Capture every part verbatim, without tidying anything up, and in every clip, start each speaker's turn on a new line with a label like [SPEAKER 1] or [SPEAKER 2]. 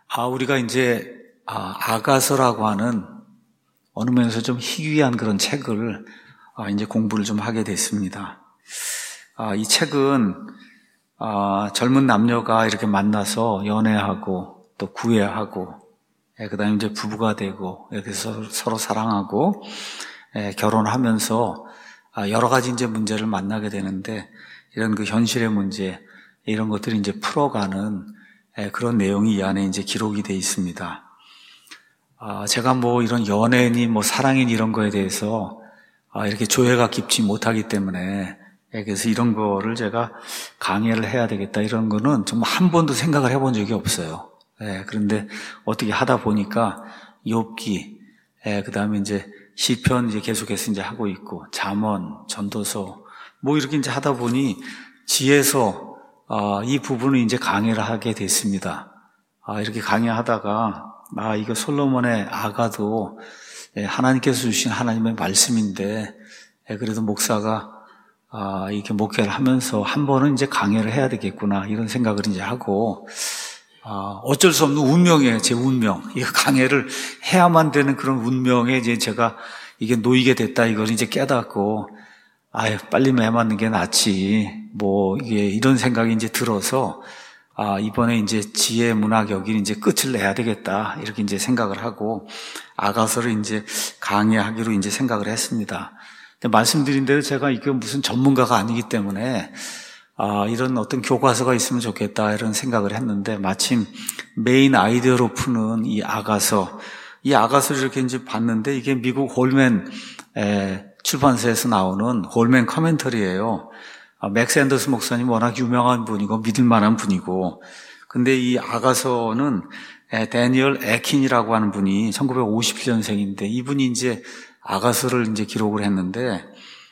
[SPEAKER 1] 아, 우리가 이제, 아, 아가서라고 하는 어느 면에서 좀 희귀한 그런 책을 아, 이제 공부를 좀 하게 됐습니다. 아, 이 책은, 아, 젊은 남녀가 이렇게 만나서 연애하고 또 구애하고, 예, 그 다음에 이제 부부가 되고, 이렇게 서로, 서로 사랑하고, 예, 결혼하면서 아, 여러 가지 이제 문제를 만나게 되는데, 이런 그 현실의 문제, 이런 것들을 이제 풀어가는 예, 그런 내용이 이 안에 이제 기록이 되어 있습니다. 아, 제가 뭐 이런 연애니 뭐 사랑인 이런 거에 대해서 아, 이렇게 조예가 깊지 못하기 때문에 예, 그래서 이런 거를 제가 강의를 해야 되겠다 이런 거는 정말 한 번도 생각을 해본 적이 없어요. 예, 그런데 어떻게 하다 보니까 욥기, 예, 그 다음에 이제 시편 이제 계속해서 이제 하고 있고 잠언, 전도서 뭐 이렇게 이제 하다 보니 지에서 아, 이 부분을 이제 강의를 하게 됐습니다. 아, 이렇게 강의하다가 아, 이거 솔로몬의 아가도 하나님께서 주신 하나님의 말씀인데 그래도 목사가 아, 이렇게 목회를 하면서 한 번은 이제 강의를 해야 되겠구나 이런 생각을 이제 하고 아, 어쩔 수 없는 운명이에요. 제 운명. 이 강의를 해야만 되는 그런 운명에 이제 제가 이게 놓이게 됐다 이걸 이제 깨닫고 아유, 빨리 매 맞는 게 낫지. 뭐, 이게 이런 생각이 이제 들어서, 아, 이번에 이제 지혜 문학 여기 이제 끝을 내야 되겠다. 이렇게 이제 생각을 하고, 아가서를 이제 강의하기로 이제 생각을 했습니다. 근데 말씀드린 대로 제가 이게 무슨 전문가가 아니기 때문에, 아, 이런 어떤 교과서가 있으면 좋겠다. 이런 생각을 했는데, 마침 메인 아이디어로 푸는 이 아가서, 이 아가서를 이렇게 이제 봤는데, 이게 미국 홀맨, 에, 출판사에서 나오는 홀맨 커멘터리예요. 맥스 앤더스 목사님 워낙 유명한 분이고 믿을 만한 분이고, 근데 이 아가서는 데니얼 에킨이라고 하는 분이 천구백오십칠 년생인데 이분이 이제 아가서를 이제 기록을 했는데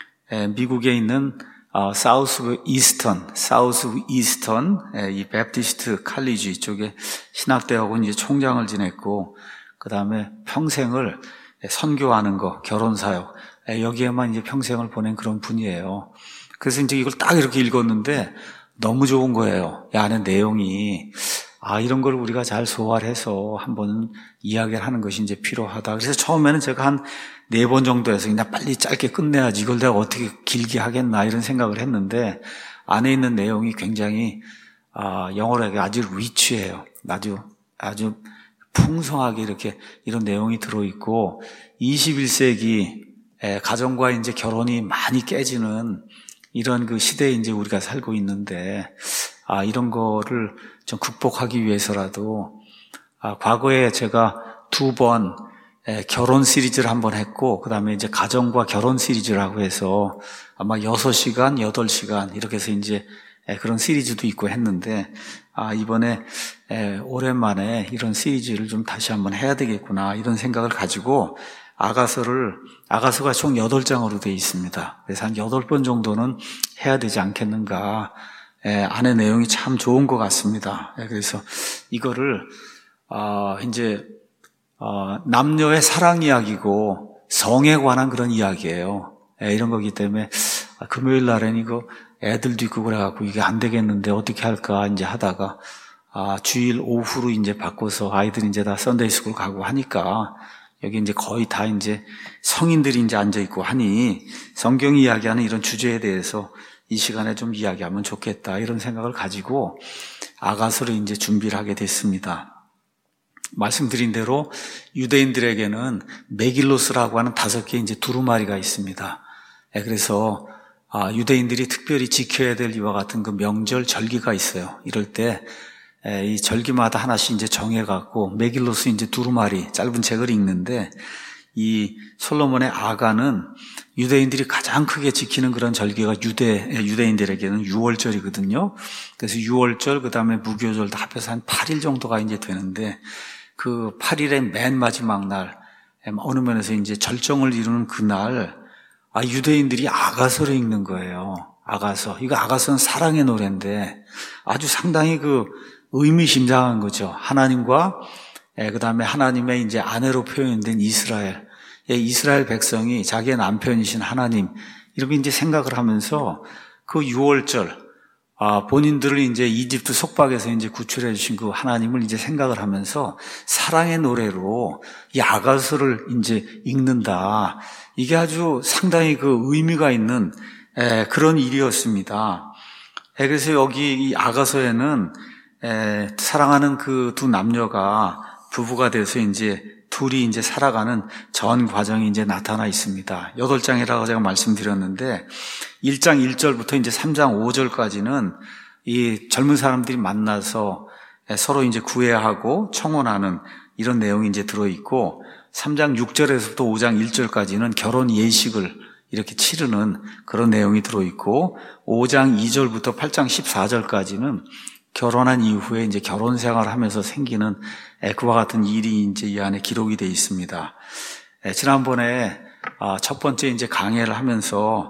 [SPEAKER 1] 미국에 있는 사우스 이스턴, 사우스 이스턴 이 베프티스트 칼리지 쪽에 신학대학원 이제 총장을 지냈고, 그 다음에 평생을 선교하는 거, 결혼 사역 여기에만 이제 평생을 보낸 그런 분이에요. 그래서 이제 이걸 딱 이렇게 읽었는데 너무 좋은 거예요. 이 안에 내용이. 아, 이런 걸 우리가 잘 소화를 해서 한번 이야기를 하는 것이 이제 필요하다. 그래서 처음에는 제가 한 네 번 정도 해서 그냥 빨리 짧게 끝내야지. 이걸 내가 어떻게 길게 하겠나 이런 생각을 했는데 안에 있는 내용이 굉장히, 아, 영어로 아주 리치해요. 아주, 아주 풍성하게 이렇게 이런 내용이 들어있고 이십일 세기 가정과 이제 결혼이 많이 깨지는 이런 그 시대에 이제 우리가 살고 있는데, 아, 이런 거를 좀 극복하기 위해서라도, 아, 과거에 제가 두 번 결혼 시리즈를 한 번 했고, 그 다음에 이제 가정과 결혼 시리즈라고 해서 아마 여섯 시간, 여덟 시간 이렇게 해서 이제 그런 시리즈도 있고 했는데, 아, 이번에 오랜만에 이런 시리즈를 좀 다시 한번 해야 되겠구나 이런 생각을 가지고 아가서를, 아가서가 총 여덟 장으로 되어 있습니다. 그래서 한 여덟 번 정도는 해야 되지 않겠는가. 에, 안에 내용이 참 좋은 것 같습니다. 에, 그래서 이거를, 어, 이제, 어, 남녀의 사랑 이야기고 성에 관한 그런 이야기예요. 에, 이런 거기 때문에, 아, 금요일 날엔 이거 애들도 있고 그래갖고 이게 안 되겠는데 어떻게 할까 이제 하다가, 아, 주일 오후로 이제 바꿔서 아이들이 이제 다 썬데이 스쿨 가고 하니까 여기 이제 거의 다 이제 성인들이 이제 앉아있고 하니 성경이 이야기하는 이런 주제에 대해서 이 시간에 좀 이야기하면 좋겠다 이런 생각을 가지고 아가서를 이제 준비를 하게 됐습니다. 말씀드린 대로 유대인들에게는 메길로스라고 하는 다섯 개의 이제 두루마리가 있습니다. 그래서 유대인들이 특별히 지켜야 될 이와 같은 그 명절 절기가 있어요. 이럴 때 이 절기마다 하나씩 이제 정해갖고 메길로스 이제 두루마리 짧은 책을 읽는데, 이 솔로몬의 아가는 유대인들이 가장 크게 지키는 그런 절기가 유대, 유대인들에게는 유월절이거든요. 그래서 유월절, 그 다음에 무교절 다 합해서 한 팔 일 정도가 이제 되는데, 그 팔 일의 맨 마지막 날, 어느 면에서 이제 절정을 이루는 그날, 아, 유대인들이 아가서를 읽는 거예요. 아가서. 이거 아가서는 사랑의 노래인데 아주 상당히 그 의미심장한 거죠. 하나님과 그 다음에 하나님의 이제 아내로 표현된 이스라엘, 이스라엘 백성이 자기의 남편이신 하나님 이렇게 이제 생각을 하면서 그 유월절, 아, 본인들을 이제 이집트 속박에서 이제 구출해 주신 그 하나님을 이제 생각을 하면서 사랑의 노래로 이 아가서를 이제 읽는다. 이게 아주 상당히 그 의미가 있는 에, 그런 일이었습니다. 에, 그래서 여기 이 아가서에는 에, 사랑하는 그 두 남녀가 부부가 돼서 이제 둘이 이제 살아가는 전 과정이 이제 나타나 있습니다. 여덟 장이라고 제가 말씀드렸는데 일 장 일 절부터 이제 삼 장 오 절까지는 이 젊은 사람들이 만나서 서로 이제 구애하고 청혼하는 이런 내용이 이제 들어있고 삼 장 육 절에서부터 오 장 일 절까지는 결혼 예식을 이렇게 치르는 그런 내용이 들어있고 오 장 이 절부터 팔 장 십사 절까지는 결혼한 이후에 이제 결혼 생활을 하면서 생기는 그와 같은 일이 이제 이 안에 기록이 되어 있습니다. 지난번에 첫 번째 이제 강해를 하면서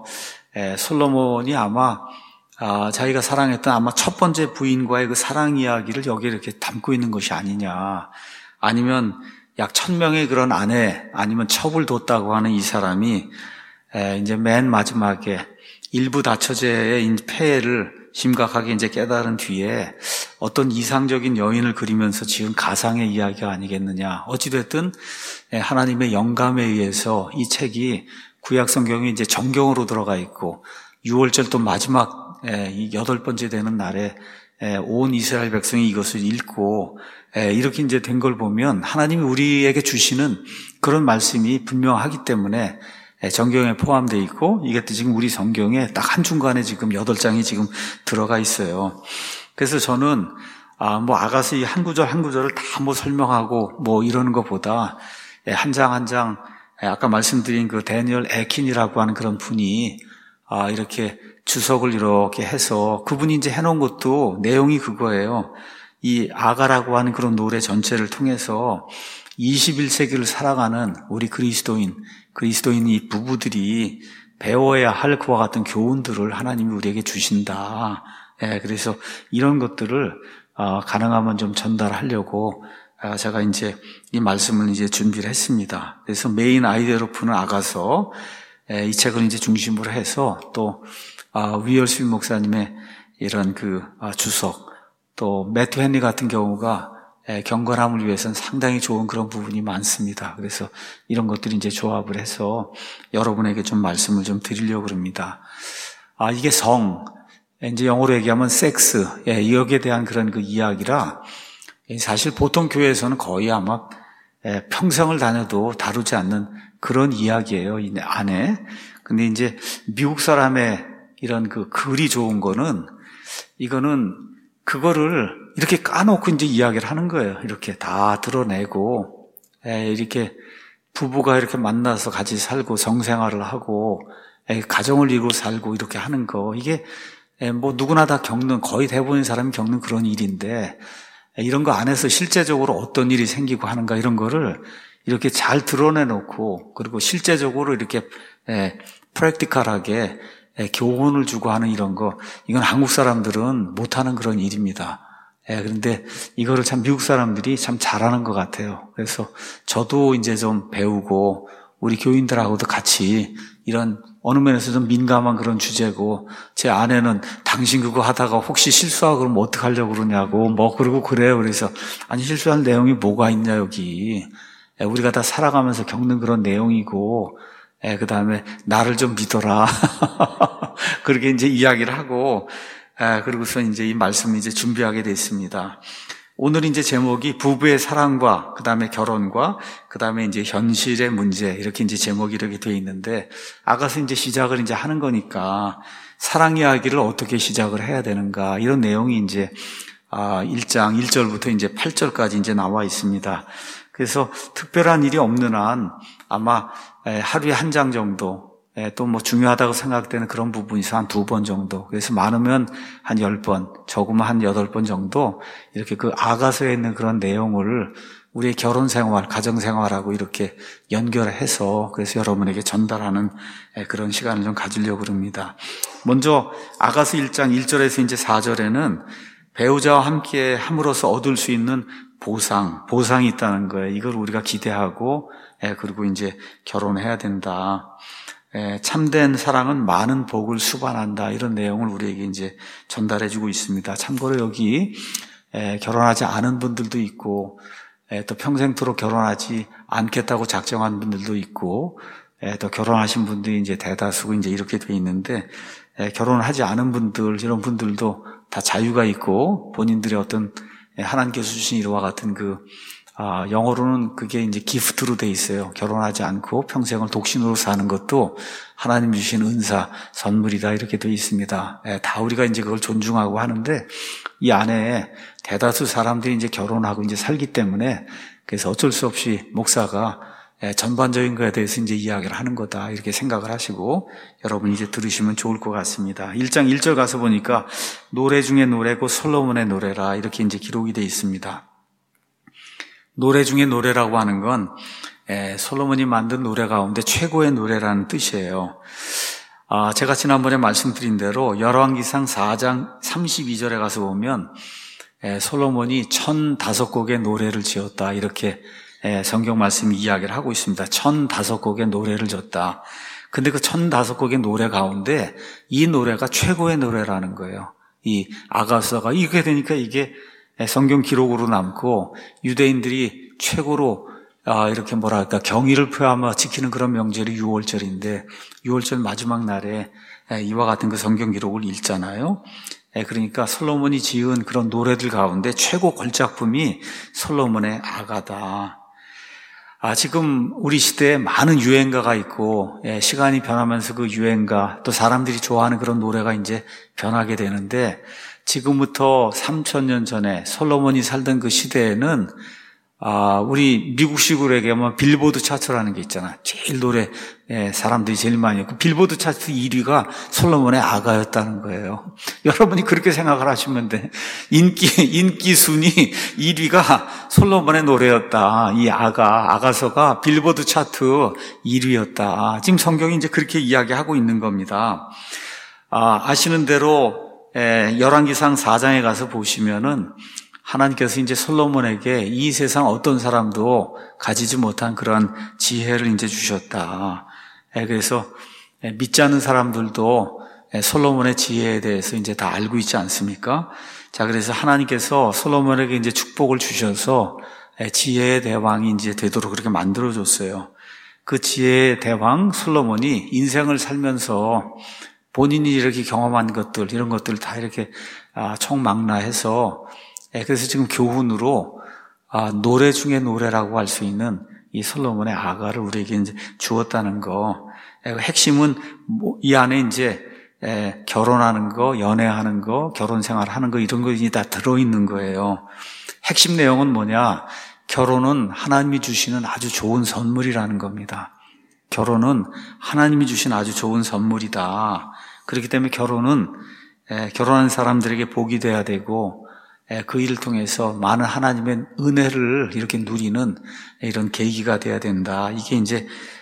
[SPEAKER 1] 솔로몬이 아마 자기가 사랑했던 아마 첫 번째 부인과의 그 사랑 이야기를 여기에 이렇게 담고 있는 것이 아니냐, 아니면 약 천 명의 그런 아내 아니면 첩을 뒀다고 하는 이 사람이 이제 맨 마지막에 일부 다처제의 폐해를 심각하게 이제 깨달은 뒤에 어떤 이상적인 여인을 그리면서 지은 가상의 이야기가 아니겠느냐. 어찌됐든 하나님의 영감에 의해서 이 책이 구약 성경에 이제 정경으로 들어가 있고 유월절 또 마지막 이 여덟 번째 되는 날에 온 이스라엘 백성이 이것을 읽고 이렇게 이제 된 걸 보면 하나님이 우리에게 주시는 그런 말씀이 분명하기 때문에 정경에 포함되어 있고 이게 지금 우리 성경에 딱 한중간에 지금 여덟 장이 지금 들어가 있어요. 그래서 저는 아, 뭐 아가서 이 한 구절 한 구절을 다 뭐 설명하고 뭐 이러는 것보다 한 장 한 장 아까 말씀드린 그 데니얼 에킨이라고 하는 그런 분이 아, 이렇게 주석을 이렇게 해서 그분이 이제 해놓은 것도 내용이 그거예요. 이 아가라고 하는 그런 노래 전체를 통해서 이십일 세기를 살아가는 우리 그리스도인, 그리스도인 이 부부들이 배워야 할 그와 같은 교훈들을 하나님이 우리에게 주신다. 예, 그래서 이런 것들을 어, 가능하면 좀 전달하려고 아, 제가 이제 이 말씀을 이제 준비를 했습니다. 그래서 메인 아이디어로 푸는 아가서 예, 이 책을 이제 중심으로 해서 또 아, 위얼스 목사님의 이런 그 아, 주석, 또 매튜 헨리 같은 경우가 경건함을 위해서는 상당히 좋은 그런 부분이 많습니다. 그래서 이런 것들이 이제 조합을 해서 여러분에게 좀 말씀을 좀 드리려고 합니다. 아, 이게 성, 이제 영어로 얘기하면 섹스, 예, 여기에 대한 그런 그 이야기라 사실 보통 교회에서는 거의 아마 평생을 다녀도 다루지 않는 그런 이야기예요, 이 안에. 근데 이제 미국 사람의 이런 그 글이 좋은 거는 이거는 그거를 이렇게 까놓고 이제 이야기를 하는 거예요. 이렇게 다 드러내고, 에, 이렇게 부부가 이렇게 만나서 같이 살고 성생활을 하고, 에, 가정을 이루고 살고 이렇게 하는 거. 이게, 에, 뭐 누구나 다 겪는, 거의 대부분의 사람이 겪는 그런 일인데, 에, 이런 거 안에서 실제적으로 어떤 일이 생기고 하는가 이런 거를 이렇게 잘 드러내놓고, 그리고 실제적으로 이렇게, 에, 프랙티컬하게 예, 교훈을 주고 하는 이런 거, 이건 한국 사람들은 못하는 그런 일입니다. 예, 그런데 이거를 참 미국 사람들이 참 잘하는 것 같아요. 그래서 저도 이제 좀 배우고 우리 교인들하고도 같이 이런 어느 면에서 좀 민감한 그런 주제고, 제 아내는 당신 그거 하다가 혹시 실수하고 그러면 어떡하려고 그러냐고 뭐 그러고 그래요. 그래서 아니 실수할 내용이 뭐가 있냐 여기. 예, 우리가 다 살아가면서 겪는 그런 내용이고, 예, 그 다음에, 나를 좀 믿어라. 그렇게 이제 이야기를 하고, 예, 그리고서 이제 이 말씀을 이제 준비하게 됐습니다. 오늘 이제 제목이 부부의 사랑과, 그 다음에 결혼과, 그 다음에 이제 현실의 문제, 이렇게 이제 제목이 이렇게 되어 있는데, 아가서 이제 시작을 이제 하는 거니까, 사랑 이야기를 어떻게 시작을 해야 되는가, 이런 내용이 이제, 아, 일 장 일 절부터 이제 팔 절까지 이제 나와 있습니다. 그래서 특별한 일이 없는 한 아마 하루에 한 장 정도, 또 뭐 중요하다고 생각되는 그런 부분이 있어 한 두 번 정도, 그래서 많으면 한 열 번, 적으면 한 여덟 번 정도 이렇게 그 아가서에 있는 그런 내용을 우리의 결혼 생활, 가정 생활하고 이렇게 연결해서 그래서 여러분에게 전달하는 그런 시간을 좀 가지려고 합니다. 먼저 아가서 일 장 일 절에서 이제 사 절에는 배우자와 함께 함으로써 얻을 수 있는 보상, 보상이 있다는 거예요. 이걸 우리가 기대하고, 예, 그리고 이제 결혼해야 된다. 에, 참된 사랑은 많은 복을 수반한다. 이런 내용을 우리에게 이제 전달해주고 있습니다. 참고로 여기 에, 결혼하지 않은 분들도 있고, 에, 또 평생토록 결혼하지 않겠다고 작정한 분들도 있고, 에, 또 결혼하신 분들이 이제 대다수고 이제 이렇게 돼 있는데, 에, 결혼을 하지 않은 분들, 이런 분들도 다 자유가 있고, 본인들의 어떤 에, 하나님께서 주신 이와 같은 그 아, 영어로는 그게 이제 기프트로 돼 있어요. 결혼하지 않고 평생을 독신으로 사는 것도 하나님 주신 은사, 선물이다 이렇게 돼 있습니다. 예, 다 우리가 이제 그걸 존중하고 하는데 이 안에 대다수 사람들이 이제 결혼하고 이제 살기 때문에 그래서 어쩔 수 없이 목사가 예, 전반적인 거에 대해서 이제 이야기를 하는 거다 이렇게 생각을 하시고 여러분 이제 들으시면 좋을 것 같습니다. 일 장 일 절 가서 보니까 노래 중에 노래고 솔로몬의 노래라 이렇게 이제 기록이 돼 있습니다. 노래 중에 노래라고 하는 건 에, 솔로몬이 만든 노래 가운데 최고의 노래라는 뜻이에요. 아, 제가 지난번에 말씀드린 대로 열왕기상 사 장 삼십이 절에 가서 보면 에, 솔로몬이 천다섯 곡의 노래를 지었다 이렇게 에, 성경 말씀이 이야기를 하고 있습니다. 천다섯 곡의 노래를 졌다. 근데 그 천다섯 곡의 노래 가운데 이 노래가 최고의 노래라는 거예요. 이 아가서가 이렇게 되니까 이게 성경 기록으로 남고 유대인들이 최고로 아, 이렇게 뭐랄까 경의를 표하며 지키는 그런 명절이 유월절인데 유월절 마지막 날에 이와 같은 그 성경 기록을 읽잖아요. 그러니까 솔로몬이 지은 그런 노래들 가운데 최고 걸작품이 솔로몬의 아가다. 아, 지금 우리 시대에 많은 유행가가 있고 시간이 변하면서 그 유행가 또 사람들이 좋아하는 그런 노래가 이제 변하게 되는데 지금부터 삼천 년 전에 솔로몬이 살던 그 시대에는 아, 우리 미국식으로 얘기하면 빌보드 차트라는 게 있잖아. 제일 노래 예, 사람들이 제일 많이 했고 빌보드 차트 일 위가 솔로몬의 아가였다는 거예요. 여러분이 그렇게 생각을 하시면 돼. 인기 인기 순위 일 위가 솔로몬의 노래였다. 이 아가 아가서가 빌보드 차트 일 위였다. 지금 성경이 이제 그렇게 이야기하고 있는 겁니다. 아, 아시는 대로 에, 열왕기상 사 장에 가서 보시면은 하나님께서 이제 솔로몬에게 이 세상 어떤 사람도 가지지 못한 그런 지혜를 이제 주셨다. 에, 그래서 에, 믿지 않는 사람들도 에, 솔로몬의 지혜에 대해서 이제 다 알고 있지 않습니까? 자, 그래서 하나님께서 솔로몬에게 이제 축복을 주셔서 에, 지혜의 대왕이 이제 되도록 그렇게 만들어줬어요. 그 지혜의 대왕 솔로몬이 인생을 살면서 본인이 이렇게 경험한 것들, 이런 것들을 다 이렇게 총망라해서 그래서 지금 교훈으로 노래 중에 노래라고 할 수 있는 이 솔로몬의 아가를 우리에게 이제 주었다는 거. 핵심은 이 안에 이제 결혼하는 거, 연애하는 거, 결혼 생활하는 거 이런 것이 다 들어있는 거예요. 핵심 내용은 뭐냐? 결혼은 하나님이 주시는 아주 좋은 선물이라는 겁니다. 결혼은 하나님이 주신 아주 좋은 선물이다. 그렇기 때문에 결혼은 결혼한 사람들에게 복이 돼야 되고 그 일을 통해서 많은 하나님의 은혜를 이렇게 누리는 이런 계기가 돼야 된다. 이게 이제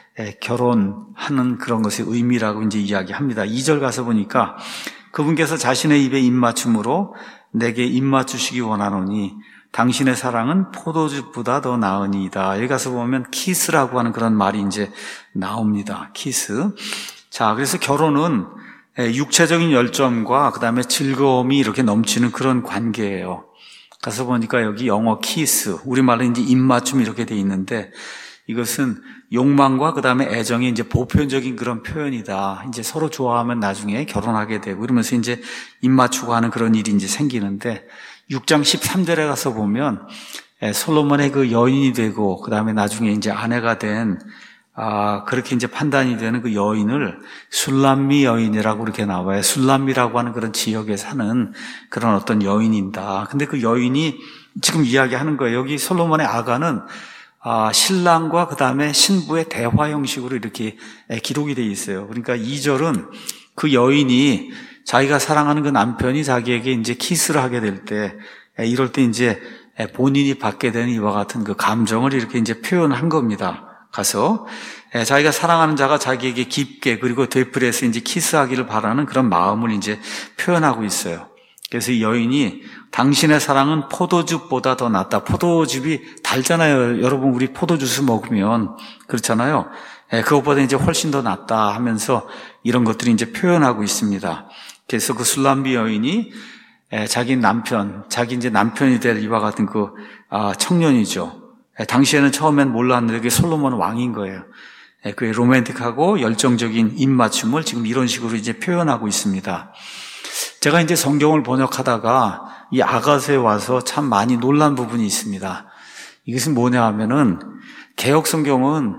[SPEAKER 1] 결혼하는 그런 것의 의미라고 이제 이야기합니다. 이 절 가서 보니까 그분께서 자신의 입에 입맞춤으로 내게 입맞추시기 원하노니 당신의 사랑은 포도즙보다 더 나으니이다. 여기 가서 보면 키스라고 하는 그런 말이 이제 나옵니다. 키스. 자, 그래서 결혼은 육체적인 열정과 그 다음에 즐거움이 이렇게 넘치는 그런 관계예요. 가서 보니까 여기 영어 키스, 우리말로 이제 입맞춤 이렇게 돼 있는데 이것은 욕망과 그 다음에 애정이 이제 보편적인 그런 표현이다. 이제 서로 좋아하면 나중에 결혼하게 되고 이러면서 이제 입맞추고 하는 그런 일이 이제 생기는데 육 장 십삼 절에 가서 보면 솔로몬의 그 여인이 되고 그 다음에 나중에 이제 아내가 된 아, 그렇게 이제 판단이 되는 그 여인을 술람미 여인이라고 이렇게 나와요. 술람미라고 하는 그런 지역에 사는 그런 어떤 여인이다. 근데 그 여인이 지금 이야기하는 거예요. 여기 솔로몬의 아가는 아, 신랑과 그 다음에 신부의 대화 형식으로 이렇게 기록이 되어 있어요. 그러니까 이 절은 그 여인이 자기가 사랑하는 그 남편이 자기에게 이제 키스를 하게 될 때, 이럴 때 이제 본인이 받게 되는 이와 같은 그 감정을 이렇게 이제 표현한 겁니다. 가서 자기가 사랑하는 자가 자기에게 깊게 그리고 되풀이해서 이제 키스하기를 바라는 그런 마음을 이제 표현하고 있어요. 그래서 이 여인이 당신의 사랑은 포도즙보다 더 낫다. 포도즙이 달잖아요. 여러분 우리 포도주스 먹으면 그렇잖아요. 예, 그것보다 이제 훨씬 더 낫다 하면서 이런 것들이 이제 표현하고 있습니다. 그래서 그 술람비 여인이 예, 자기 남편, 자기 이제 남편이 될 이와 같은 그 아, 청년이죠. 예, 당시에는 처음엔 몰랐는데 그게 솔로몬 왕인 거예요. 예, 그의 로맨틱하고 열정적인 입맞춤을 지금 이런 식으로 이제 표현하고 있습니다. 제가 이제 성경을 번역하다가 이 아가서에 와서 참 많이 놀란 부분이 있습니다. 이것은 뭐냐 하면은 개역 성경은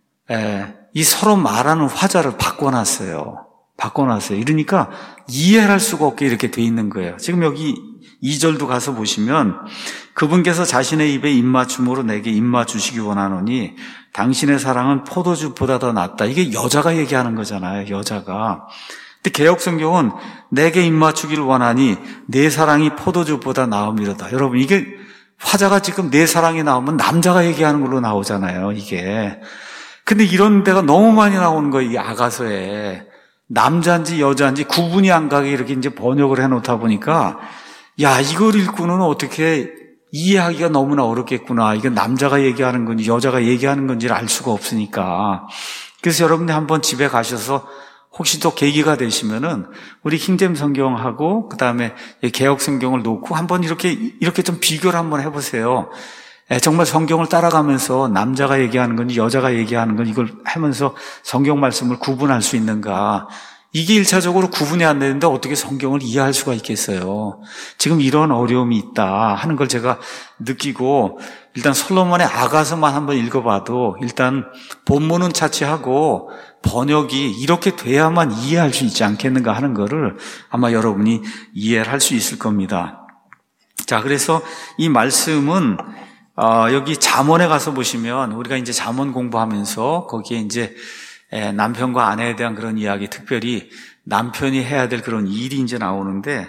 [SPEAKER 1] 에, 이 서로 말하는 화자를 바꿔놨어요. 바꿔놨어요. 이러니까 이해를 할 수가 없게 이렇게 돼 있는 거예요. 지금 여기 이 절도 가서 보시면 그분께서 자신의 입에 입맞춤으로 내게 입맞추시기 원하노니 당신의 사랑은 포도주보다 더 낫다. 이게 여자가 얘기하는 거잖아요. 여자가. 근데 개역 성경은 내게 입맞추기를 원하니 내 사랑이 포도주보다 나음이로다. 여러분 이게 화자가 지금 내 사랑이 나오면 남자가 얘기하는 걸로 나오잖아요. 이게. 근데 이런 데가 너무 많이 나오는 거예요. 이 아가서에. 남자인지 여자인지 구분이 안 가게 이렇게 이제 번역을 해놓다 보니까 야, 이걸 읽고는 어떻게 이해하기가 너무나 어렵겠구나. 이건 남자가 얘기하는 건지 여자가 얘기하는 건지를 알 수가 없으니까. 그래서 여러분들 한번 집에 가셔서 혹시 또 계기가 되시면은 우리 킹잼 성경하고 그다음에 개역 성경을 놓고 한번 이렇게 이렇게 좀 비교를 한번 해보세요. 정말 성경을 따라가면서 남자가 얘기하는 건지 여자가 얘기하는 건지 이걸 하면서 성경 말씀을 구분할 수 있는가. 이게 일차적으로 구분이 안 되는데 어떻게 성경을 이해할 수가 있겠어요. 지금 이런 어려움이 있다 하는 걸 제가 느끼고 일단 솔로몬의 아가서만 한번 읽어봐도 일단 본문은 차치하고 번역이 이렇게 돼야만 이해할 수 있지 않겠는가 하는 거를 아마 여러분이 이해를 할 수 있을 겁니다. 자, 그래서 이 말씀은 어, 여기 잠언에 가서 보시면 우리가 이제 잠언 공부하면서 거기에 이제 남편과 아내에 대한 그런 이야기, 특별히 남편이 해야 될 그런 일이 이제 나오는데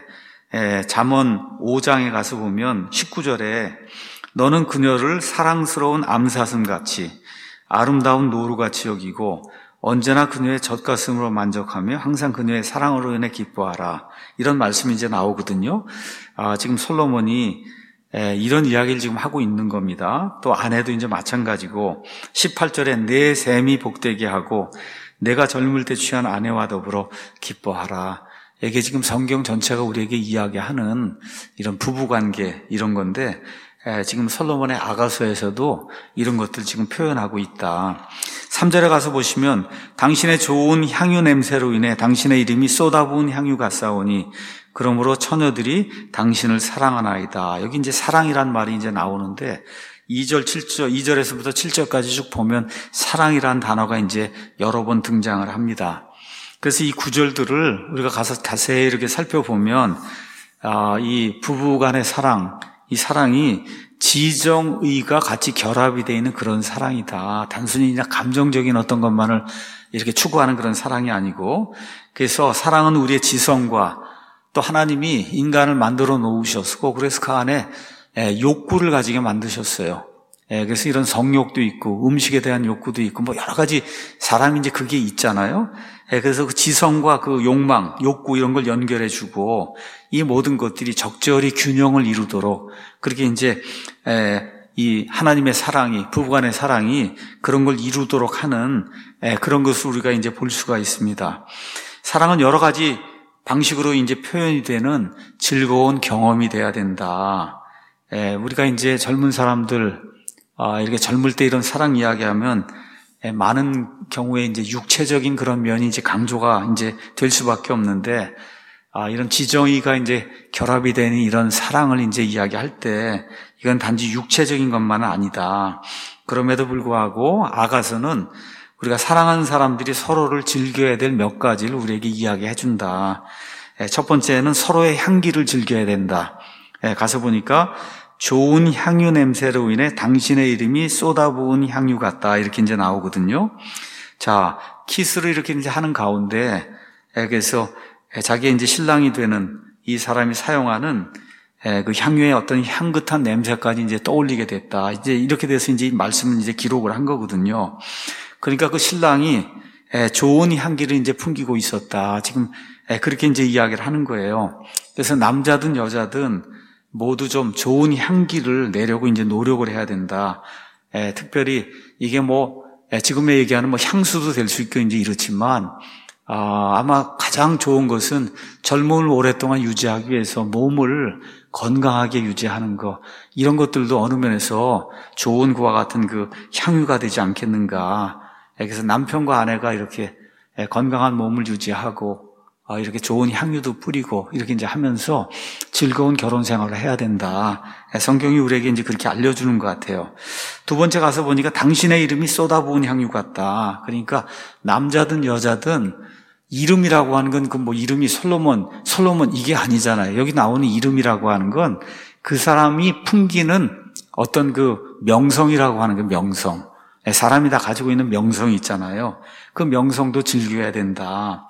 [SPEAKER 1] 잠언 오 장에 가서 보면 십구 절에 너는 그녀를 사랑스러운 암사슴같이 아름다운 노루같이 여기고 언제나 그녀의 젖가슴으로 만족하며 항상 그녀의 사랑으로 인해 기뻐하라. 이런 말씀이 이제 나오거든요. 아, 지금 솔로몬이 이런 이야기를 지금 하고 있는 겁니다. 또 아내도 이제 마찬가지고 십팔 절에 내 샘이 복되게 하고 내가 젊을 때 취한 아내와 더불어 기뻐하라. 이게 지금 성경 전체가 우리에게 이야기하는 이런 부부관계 이런 건데 지금 솔로몬의 아가서에서도 이런 것들 지금 표현하고 있다. 삼 절에 가서 보시면 당신의 좋은 향유 냄새로 인해 당신의 이름이 쏟아부은 향유 같사오니 그러므로 처녀들이 당신을 사랑하나이다. 여기 이제 사랑이란 말이 이제 나오는데 이 절, 칠 절, 이 절에서부터 칠 절까지 쭉 보면 사랑이란 단어가 이제 여러 번 등장을 합니다. 그래서 이 구절들을 우리가 가서 자세히 이렇게 살펴보면 이 부부 간의 사랑, 이 사랑이 지정의가 같이 결합이 되어 있는 그런 사랑이다. 단순히 그냥 감정적인 어떤 것만을 이렇게 추구하는 그런 사랑이 아니고, 그래서 사랑은 우리의 지성과 또 하나님이 인간을 만들어 놓으셨고 그래서 그 안에 욕구를 가지게 만드셨어요. 그래서 이런 성욕도 있고 음식에 대한 욕구도 있고 뭐 여러 가지 사람이 이제 그게 있잖아요. 그래서 그 지성과 그 욕망, 욕구 이런 걸 연결해 주고 이 모든 것들이 적절히 균형을 이루도록 그렇게 이제 이 하나님의 사랑이, 부부간의 사랑이 그런 걸 이루도록 하는 그런 것을 우리가 이제 볼 수가 있습니다. 사랑은 여러 가지 방식으로 이제 표현이 되는 즐거운 경험이 돼야 된다. 예, 우리가 이제 젊은 사람들, 아, 이렇게 젊을 때 이런 사랑 이야기하면, 예, 많은 경우에 이제 육체적인 그런 면이 이제 강조가 이제 될 수밖에 없는데, 아, 이런 지정의가 이제 결합이 되는 이런 사랑을 이제 이야기할 때, 이건 단지 육체적인 것만은 아니다. 그럼에도 불구하고, 아가서는 우리가 사랑하는 사람들이 서로를 즐겨야 될 몇 가지를 우리에게 이야기해 준다. 첫 번째는 서로의 향기를 즐겨야 된다. 가서 보니까 좋은 향유 냄새로 인해 당신의 이름이 쏟아부은 향유 같다. 이렇게 이제 나오거든요. 자, 키스를 이렇게 이제 하는 가운데, 그래서 자기의 이제 신랑이 되는 이 사람이 사용하는 그 향유의 어떤 향긋한 냄새까지 이제 떠올리게 됐다. 이제 이렇게 돼서 이제 말씀을 이제 기록을 한 거거든요. 그러니까 그 신랑이 좋은 향기를 이제 풍기고 있었다. 지금 그렇게 이제 이야기를 하는 거예요. 그래서 남자든 여자든 모두 좀 좋은 향기를 내려고 이제 노력을 해야 된다. 특별히 이게 뭐 지금에 얘기하는 뭐 향수도 될 수 있고 이제 이렇지만, 아, 아마 가장 좋은 것은 젊음을 오랫동안 유지하기 위해서 몸을 건강하게 유지하는 것, 이런 것들도 어느 면에서 좋은 그와 같은 그 향유가 되지 않겠는가. 그래서 남편과 아내가 이렇게 건강한 몸을 유지하고 이렇게 좋은 향유도 뿌리고 이렇게 이제 하면서 즐거운 결혼 생활을 해야 된다. 성경이 우리에게 이제 그렇게 알려주는 것 같아요. 두 번째 가서 보니까 당신의 이름이 쏟아부은 향유 같다. 그러니까 남자든 여자든 이름이라고 하는 건 그 뭐 이름이 솔로몬, 솔로몬 이게 아니잖아요. 여기 나오는 이름이라고 하는 건 그 사람이 풍기는 어떤 그 명성이라고 하는 그 명성. 사람이 다 가지고 있는 명성이 있잖아요. 그 명성도 즐겨야 된다.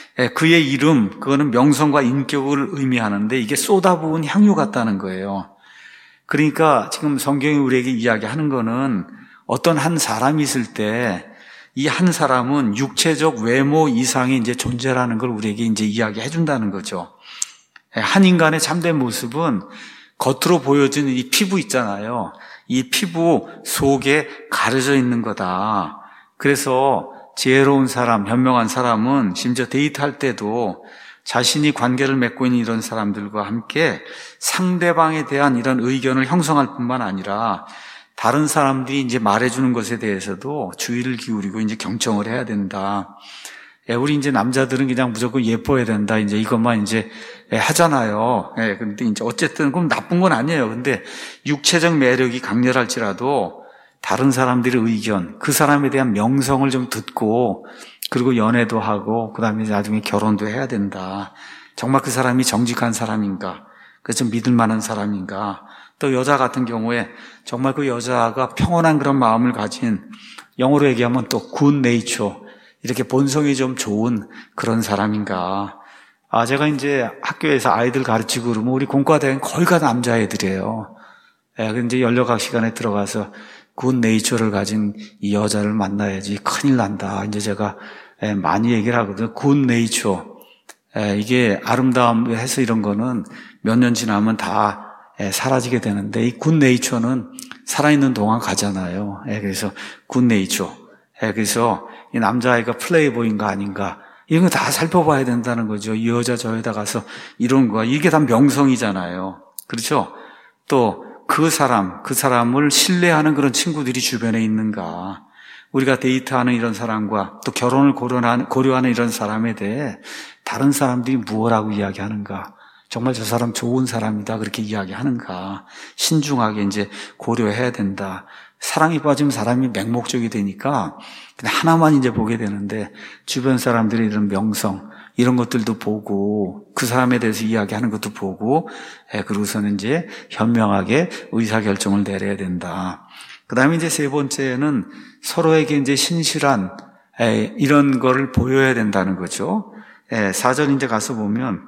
[SPEAKER 1] 그의 이름, 그거는 명성과 인격을 의미하는데 이게 쏟아부은 향유 같다는 거예요. 그러니까 지금 성경이 우리에게 이야기하는 거는 어떤 한 사람이 있을 때 이 한 사람은 육체적 외모 이상의 이제 존재라는 걸 우리에게 이제 이야기해 준다는 거죠. 한 인간의 참된 모습은 겉으로 보여지는 이 피부 있잖아요. 이 피부 속에 가려져 있는 거다. 그래서 지혜로운 사람, 현명한 사람은 심지어 데이트할 때도 자신이 관계를 맺고 있는 이런 사람들과 함께 상대방에 대한 이런 의견을 형성할 뿐만 아니라 다른 사람들이 이제 말해주는 것에 대해서도 주의를 기울이고 이제 경청을 해야 된다. 예, 우리 이제 남자들은 그냥 무조건 예뻐야 된다. 이제 이것만 이제 하잖아요. 예, 근데 이제 어쨌든 그럼 나쁜 건 아니에요. 근데 육체적 매력이 강렬할지라도 다른 사람들의 의견, 그 사람에 대한 명성을 좀 듣고 그리고 연애도 하고 그다음에 나중에 결혼도 해야 된다. 정말 그 사람이 정직한 사람인가? 그래서 믿을 만한 사람인가? 또 여자 같은 경우에 정말 그 여자가 평온한 그런 마음을 가진, 영어로 얘기하면 또 굿 네이처, 이렇게 본성이 좀 좋은 그런 사람인가? 아, 제가 이제 학교에서 아이들 가르치고 그러면 우리 공과대는 거의 다 남자애들이에요. 예, 근데 연려각 시간에 들어가서 굿 네이처를 가진 이 여자를 만나야지 큰일 난다. 이제 제가 많이 얘기를 하거든요. 굿 네이처. 이게 아름다움 해서 이런 거는 몇 년 지나면 다 사라지게 되는데 이 굿 네이처는 살아있는 동안 가잖아요. 그래서 굿 네이처. 그래서 이 남자아이가 플레이보이인가 아닌가 이런 거 다 살펴봐야 된다는 거죠. 이 여자 저 여자 가서 이런 거 이게 다 명성이잖아요. 그렇죠? 또 그 사람, 그 사람을 신뢰하는 그런 친구들이 주변에 있는가. 우리가 데이트하는 이런 사람과 또 결혼을 고려하는, 고려하는 이런 사람에 대해 다른 사람들이 무엇라고 이야기하는가. 정말 저 사람 좋은 사람이다 그렇게 이야기하는가. 신중하게 이제 고려해야 된다. 사랑에 빠지면 사람이 맹목적이 되니까 그냥 하나만 이제 보게 되는데 주변 사람들의 이런 명성 이런 것들도 보고 그 사람에 대해서 이야기하는 것도 보고 그러고서는 이제 현명하게 의사결정을 내려야 된다. 그 다음에 이제 세 번째는 서로에게 이제 신실한 이런 거를 보여야 된다는 거죠. 사 절 이제 가서 보면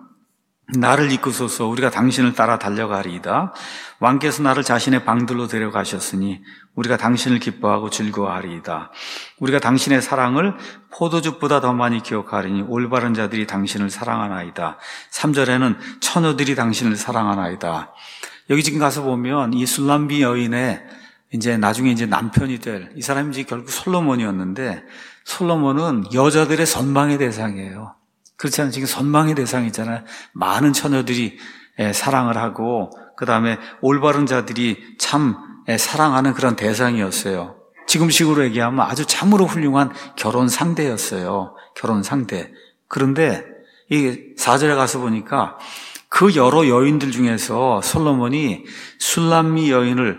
[SPEAKER 1] 나를 이끄소서 우리가 당신을 따라 달려가리이다. 왕께서 나를 자신의 방들로 데려가셨으니 우리가 당신을 기뻐하고 즐거워하리이다. 우리가 당신의 사랑을 포도즙보다 더 많이 기억하리니 올바른 자들이 당신을 사랑하나이다. 삼 절에는 처녀들이 당신을 사랑하나이다. 여기 지금 가서 보면 이 술람비 여인의 이제 나중에 이제 남편이 될 이 사람이 이제 결국 솔로몬이었는데 솔로몬은 여자들의 선망의 대상이에요. 그렇지 않아요? 지금 선망의 대상이잖아요. 많은 처녀들이 사랑을 하고 그 다음에 올바른 자들이 참 사랑하는 그런 대상이었어요. 지금식으로 얘기하면 아주 참으로 훌륭한 결혼 상대였어요. 결혼 상대. 그런데 이 사 절에 가서 보니까 그 여러 여인들 중에서 솔로몬이 술람미 여인을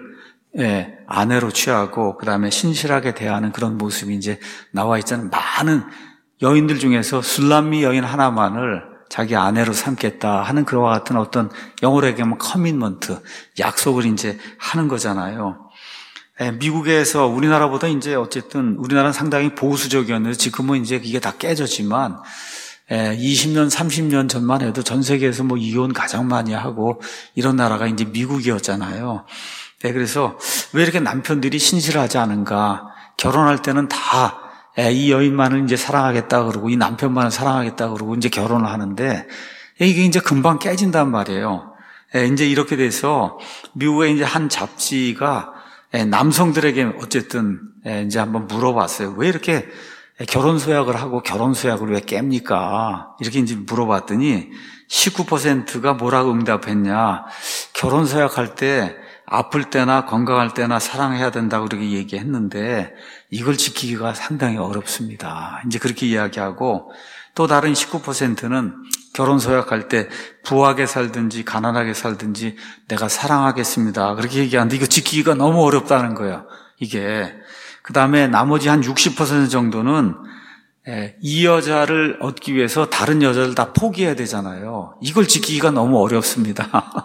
[SPEAKER 1] 아내로 취하고 그 다음에 신실하게 대하는 그런 모습이 이제 나와 있잖아요. 많은 여인들 중에서 술람미 여인 하나만을 자기 아내로 삼겠다 하는 그와 같은 어떤 영어로 얘기하면 커밋먼트, 약속을 이제 하는 거잖아요. 미국에서 우리나라보다 이제 어쨌든 우리나라는 상당히 보수적이었는데 지금은 이제 이게 다 깨졌지만 이십 년, 삼십 년 전만 해도 전 세계에서 뭐 이혼 가장 많이 하고 이런 나라가 이제 미국이었잖아요. 그래서 왜 이렇게 남편들이 신실하지 않은가? 결혼할 때는 다 이 여인만을 이제 사랑하겠다 그러고 이 남편만을 사랑하겠다 그러고 이제 결혼을 하는데 이게 이제 금방 깨진단 말이에요. 이제 이렇게 돼서 미국의 이제 한 잡지가 남성들에게 어쨌든 이제 한번 물어봤어요. 왜 이렇게 결혼 서약을 하고 결혼 서약을 왜 깹니까? 이렇게 이제 물어봤더니 십구 퍼센트가 뭐라고 응답했냐? 결혼 서약할 때 아플 때나 건강할 때나 사랑해야 된다고 그렇게 얘기했는데 이걸 지키기가 상당히 어렵습니다. 이제 그렇게 이야기하고 또 다른 십구 퍼센트는 결혼 서약할 때 부하게 살든지 가난하게 살든지 내가 사랑하겠습니다. 그렇게 얘기하는데 이거 지키기가 너무 어렵다는 거예요. 이게. 그 다음에 나머지 한 육십 퍼센트 정도는 이 여자를 얻기 위해서 다른 여자를 다 포기해야 되잖아요. 이걸 지키기가 너무 어렵습니다.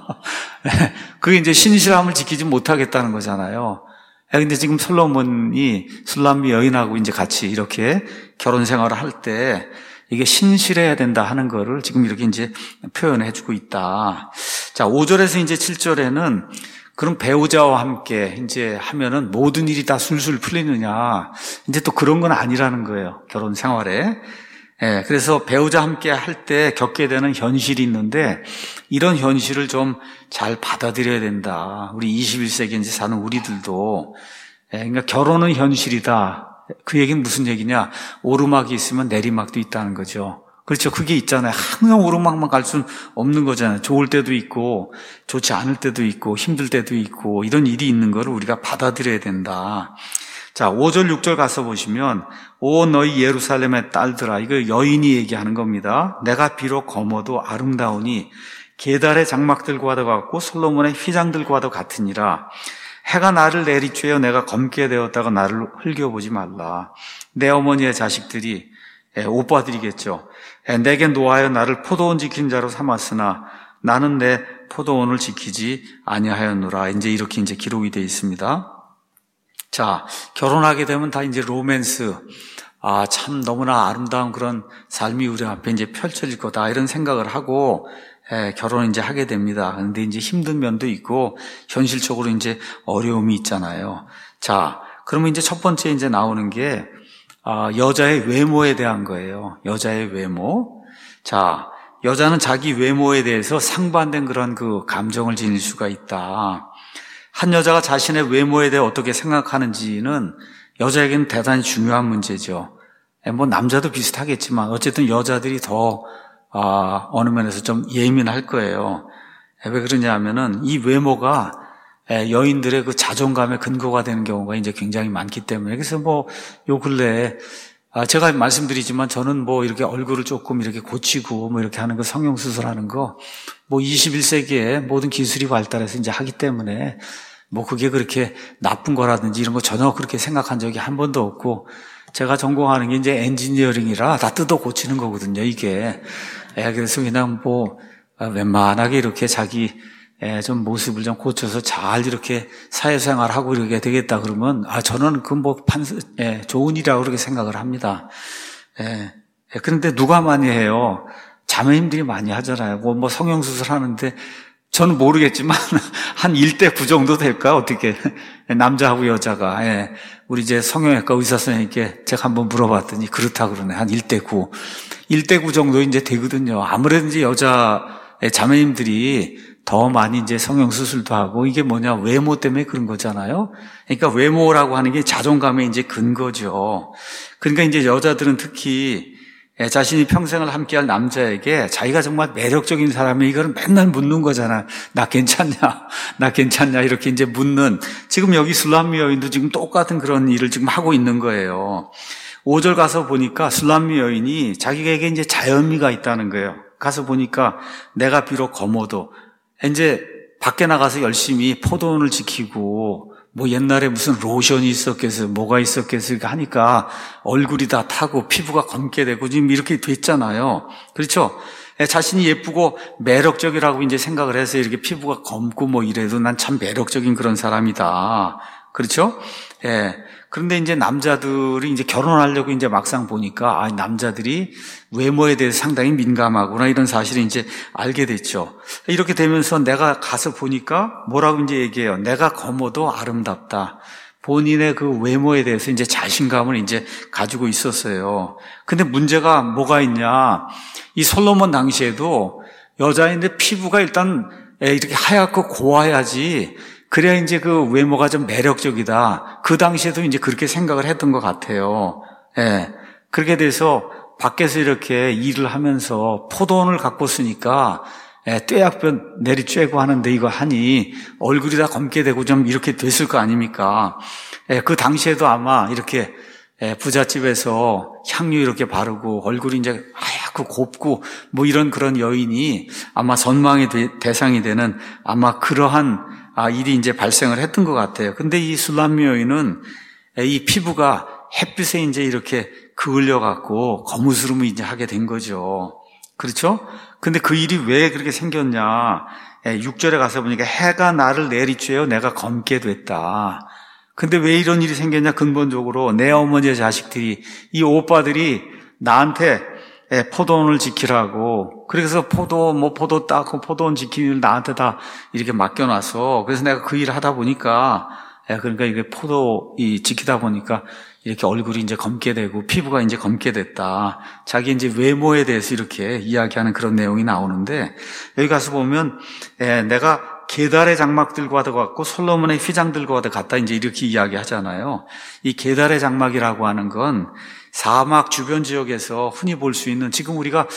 [SPEAKER 1] 그게 이제 신실함을 지키지 못하겠다는 거잖아요. 근데 지금 솔로몬이 술람미 여인하고 이제 같이 이렇게 결혼 생활을 할 때 이게 신실해야 된다 하는 거를 지금 이렇게 이제 표현해 주고 있다. 자, 오 절에서 이제 칠 절에는 그럼 배우자와 함께 이제 하면은 모든 일이 다 술술 풀리느냐. 이제 또 그런 건 아니라는 거예요. 결혼 생활에. 예, 그래서 배우자 함께 할 때 겪게 되는 현실이 있는데 이런 현실을 좀 잘 받아들여야 된다. 우리 이십일 세기에 이제 사는 우리들도. 예, 그러니까 결혼은 현실이다. 그 얘기는 무슨 얘기냐? 오르막이 있으면 내리막도 있다는 거죠. 그렇죠. 그게 있잖아요. 항상 오르막만 갈 수는 없는 거잖아요. 좋을 때도 있고 좋지 않을 때도 있고 힘들 때도 있고 이런 일이 있는 거를 우리가 받아들여야 된다. 자, 오 절 육 절 가서 보시면 오 너희 예루살렘의 딸들아, 이거 여인이 얘기하는 겁니다. 내가 비록 검어도 아름다우니 게달의 장막들과도 같고 솔로몬의 휘장들과도 같으니라. 해가 나를 내리쬐어 내가 검게 되었다가 나를 흘겨보지 말라. 내 어머니의 자식들이 오빠들이겠죠. 내게 노하여 나를 포도원 지킨 자로 삼았으나 나는 내 포도원을 지키지 아니하였노라. 이제 이렇게 이제 기록이 되어 있습니다. 자, 결혼하게 되면 다 이제 로맨스, 아, 참 너무나 아름다운 그런 삶이 우리 앞에 이제 펼쳐질 거다. 이런 생각을 하고 예, 결혼을 이제 하게 됩니다. 그런데 이제 힘든 면도 있고 현실적으로 이제 어려움이 있잖아요. 자, 그러면 이제 첫 번째 이제 나오는 게 아, 여자의 외모에 대한 거예요. 여자의 외모. 자, 여자는 자기 외모에 대해서 상반된 그런 그 감정을 지닐 수가 있다. 한 여자가 자신의 외모에 대해 어떻게 생각하는지는 여자에게는 대단히 중요한 문제죠. 뭐 남자도 비슷하겠지만 어쨌든 여자들이 더 아, 어느 면에서 좀 예민할 거예요. 왜 그러냐 하면은 이 외모가 여인들의 그 자존감의 근거가 되는 경우가 이제 굉장히 많기 때문에. 그래서 뭐 요 근래에 제가 말씀드리지만 저는 뭐 이렇게 얼굴을 조금 이렇게 고치고 뭐 이렇게 하는 거 성형수술하는 거 뭐 이십일 세기에 모든 기술이 발달해서 이제 하기 때문에 뭐 그게 그렇게 나쁜 거라든지 이런 거 전혀 그렇게 생각한 적이 한 번도 없고 제가 전공하는 게 이제 엔지니어링이라 다 뜯어 고치는 거거든요, 이게. 예, 그래서 그냥 뭐 웬만하게 이렇게 자기 예, 좀 모습을 좀 고쳐서 잘 이렇게 사회생활하고 이렇게 되겠다 그러면 아 저는 그 뭐 판 예, 좋은 일이라고 그렇게 생각을 합니다. 예, 예, 그런데 누가 많이 해요? 자매님들이 많이 하잖아요. 뭐, 뭐 성형수술 하는데 저는 모르겠지만 한 일 대 구 정도 될까? 어떻게 남자하고 여자가 예, 우리 이제 성형외과 의사 선생님께 제가 한번 물어봤더니 그렇다 그러네. 한 일 대 구, 일 대 구 정도 이제 되거든요. 아무래도 이제 여자 자매님들이 더 많이 이제 성형수술도 하고 이게 뭐냐 외모 때문에 그런 거잖아요. 그러니까 외모라고 하는 게 자존감의 이제 근거죠. 그러니까 이제 여자들은 특히 자신이 평생을 함께할 남자에게 자기가 정말 매력적인 사람이 이거를 맨날 묻는 거잖아. 나 괜찮냐? 나 괜찮냐? 이렇게 이제 묻는. 지금 여기 술람미 여인도 지금 똑같은 그런 일을 지금 하고 있는 거예요. 오 절 가서 보니까 술람미 여인이 자기에게 이제 자연미가 있다는 거예요. 가서 보니까 내가 비록 검어도 이제 밖에 나가서 열심히 포도원을 지키고 뭐 옛날에 무슨 로션이 있었겠어요, 뭐가 있었겠어요 하니까 얼굴이 다 타고 피부가 검게 되고 지금 이렇게 됐잖아요. 그렇죠? 자신이 예쁘고 매력적이라고 이제 생각을 해서 이렇게 피부가 검고 뭐 이래도 난 참 매력적인 그런 사람이다. 그렇죠? 예. 그런데 이제 남자들이 이제 결혼하려고 이제 막상 보니까 아, 남자들이 외모에 대해서 상당히 민감하구나 이런 사실을 이제 알게 됐죠. 이렇게 되면서 내가 가서 보니까 뭐라고 이제 얘기해요. 내가 검어도 아름답다. 본인의 그 외모에 대해서 이제 자신감을 이제 가지고 있었어요. 근데 문제가 뭐가 있냐. 이 솔로몬 당시에도 여자인데 피부가 일단 이렇게 하얗고 고와야지 그래야 이제 그 외모가 좀 매력적이다. 그 당시에도 이제 그렇게 생각을 했던 것 같아요. 예. 그렇게 돼서 밖에서 이렇게 일을 하면서 포도원을 갖고 쓰니까 예, 떼약볕 내리쬐고 하는데 이거 하니 얼굴이 다 검게 되고 좀 이렇게 됐을 거 아닙니까? 예, 그 당시에도 아마 이렇게 예, 부잣집에서 향유 이렇게 바르고 얼굴이 이제 하얗고 곱고 뭐 이런 그런 여인이 아마 선망의 대, 대상이 되는 아마 그러한 아, 일이 이제 발생을 했던 것 같아요. 근데 이 술람미 여인은 이 피부가 햇빛에 이제 이렇게 그을려 갖고 거무스름을 이제 하게 된 거죠. 그렇죠? 근데 그 일이 왜 그렇게 생겼냐? 육 절에 가서 보니까 해가 나를 내리쬐어 내가 검게 됐다. 근데 왜 이런 일이 생겼냐? 근본적으로 내 어머니의 자식들이, 이 오빠들이 나한테 포도원을 지키라고, 그래서 포도, 뭐 포도 따고 포도원 지키는 일 나한테 다 이렇게 맡겨놔서, 그래서 내가 그 일을 하다 보니까, 그러니까 이게 포도 이 지키다 보니까 이렇게 얼굴이 이제 검게 되고 피부가 이제 검게 됐다. 자기 이제 외모에 대해서 이렇게 이야기하는 그런 내용이 나오는데, 여기 가서 보면 에, 내가 게달의 장막들과도 같고 솔로몬의 휘장들과도 같다 이제 이렇게 이야기하잖아요. 이 게달의 장막이라고 하는 건 사막 주변 지역에서 흔히 볼 수 있는, 지금 우리가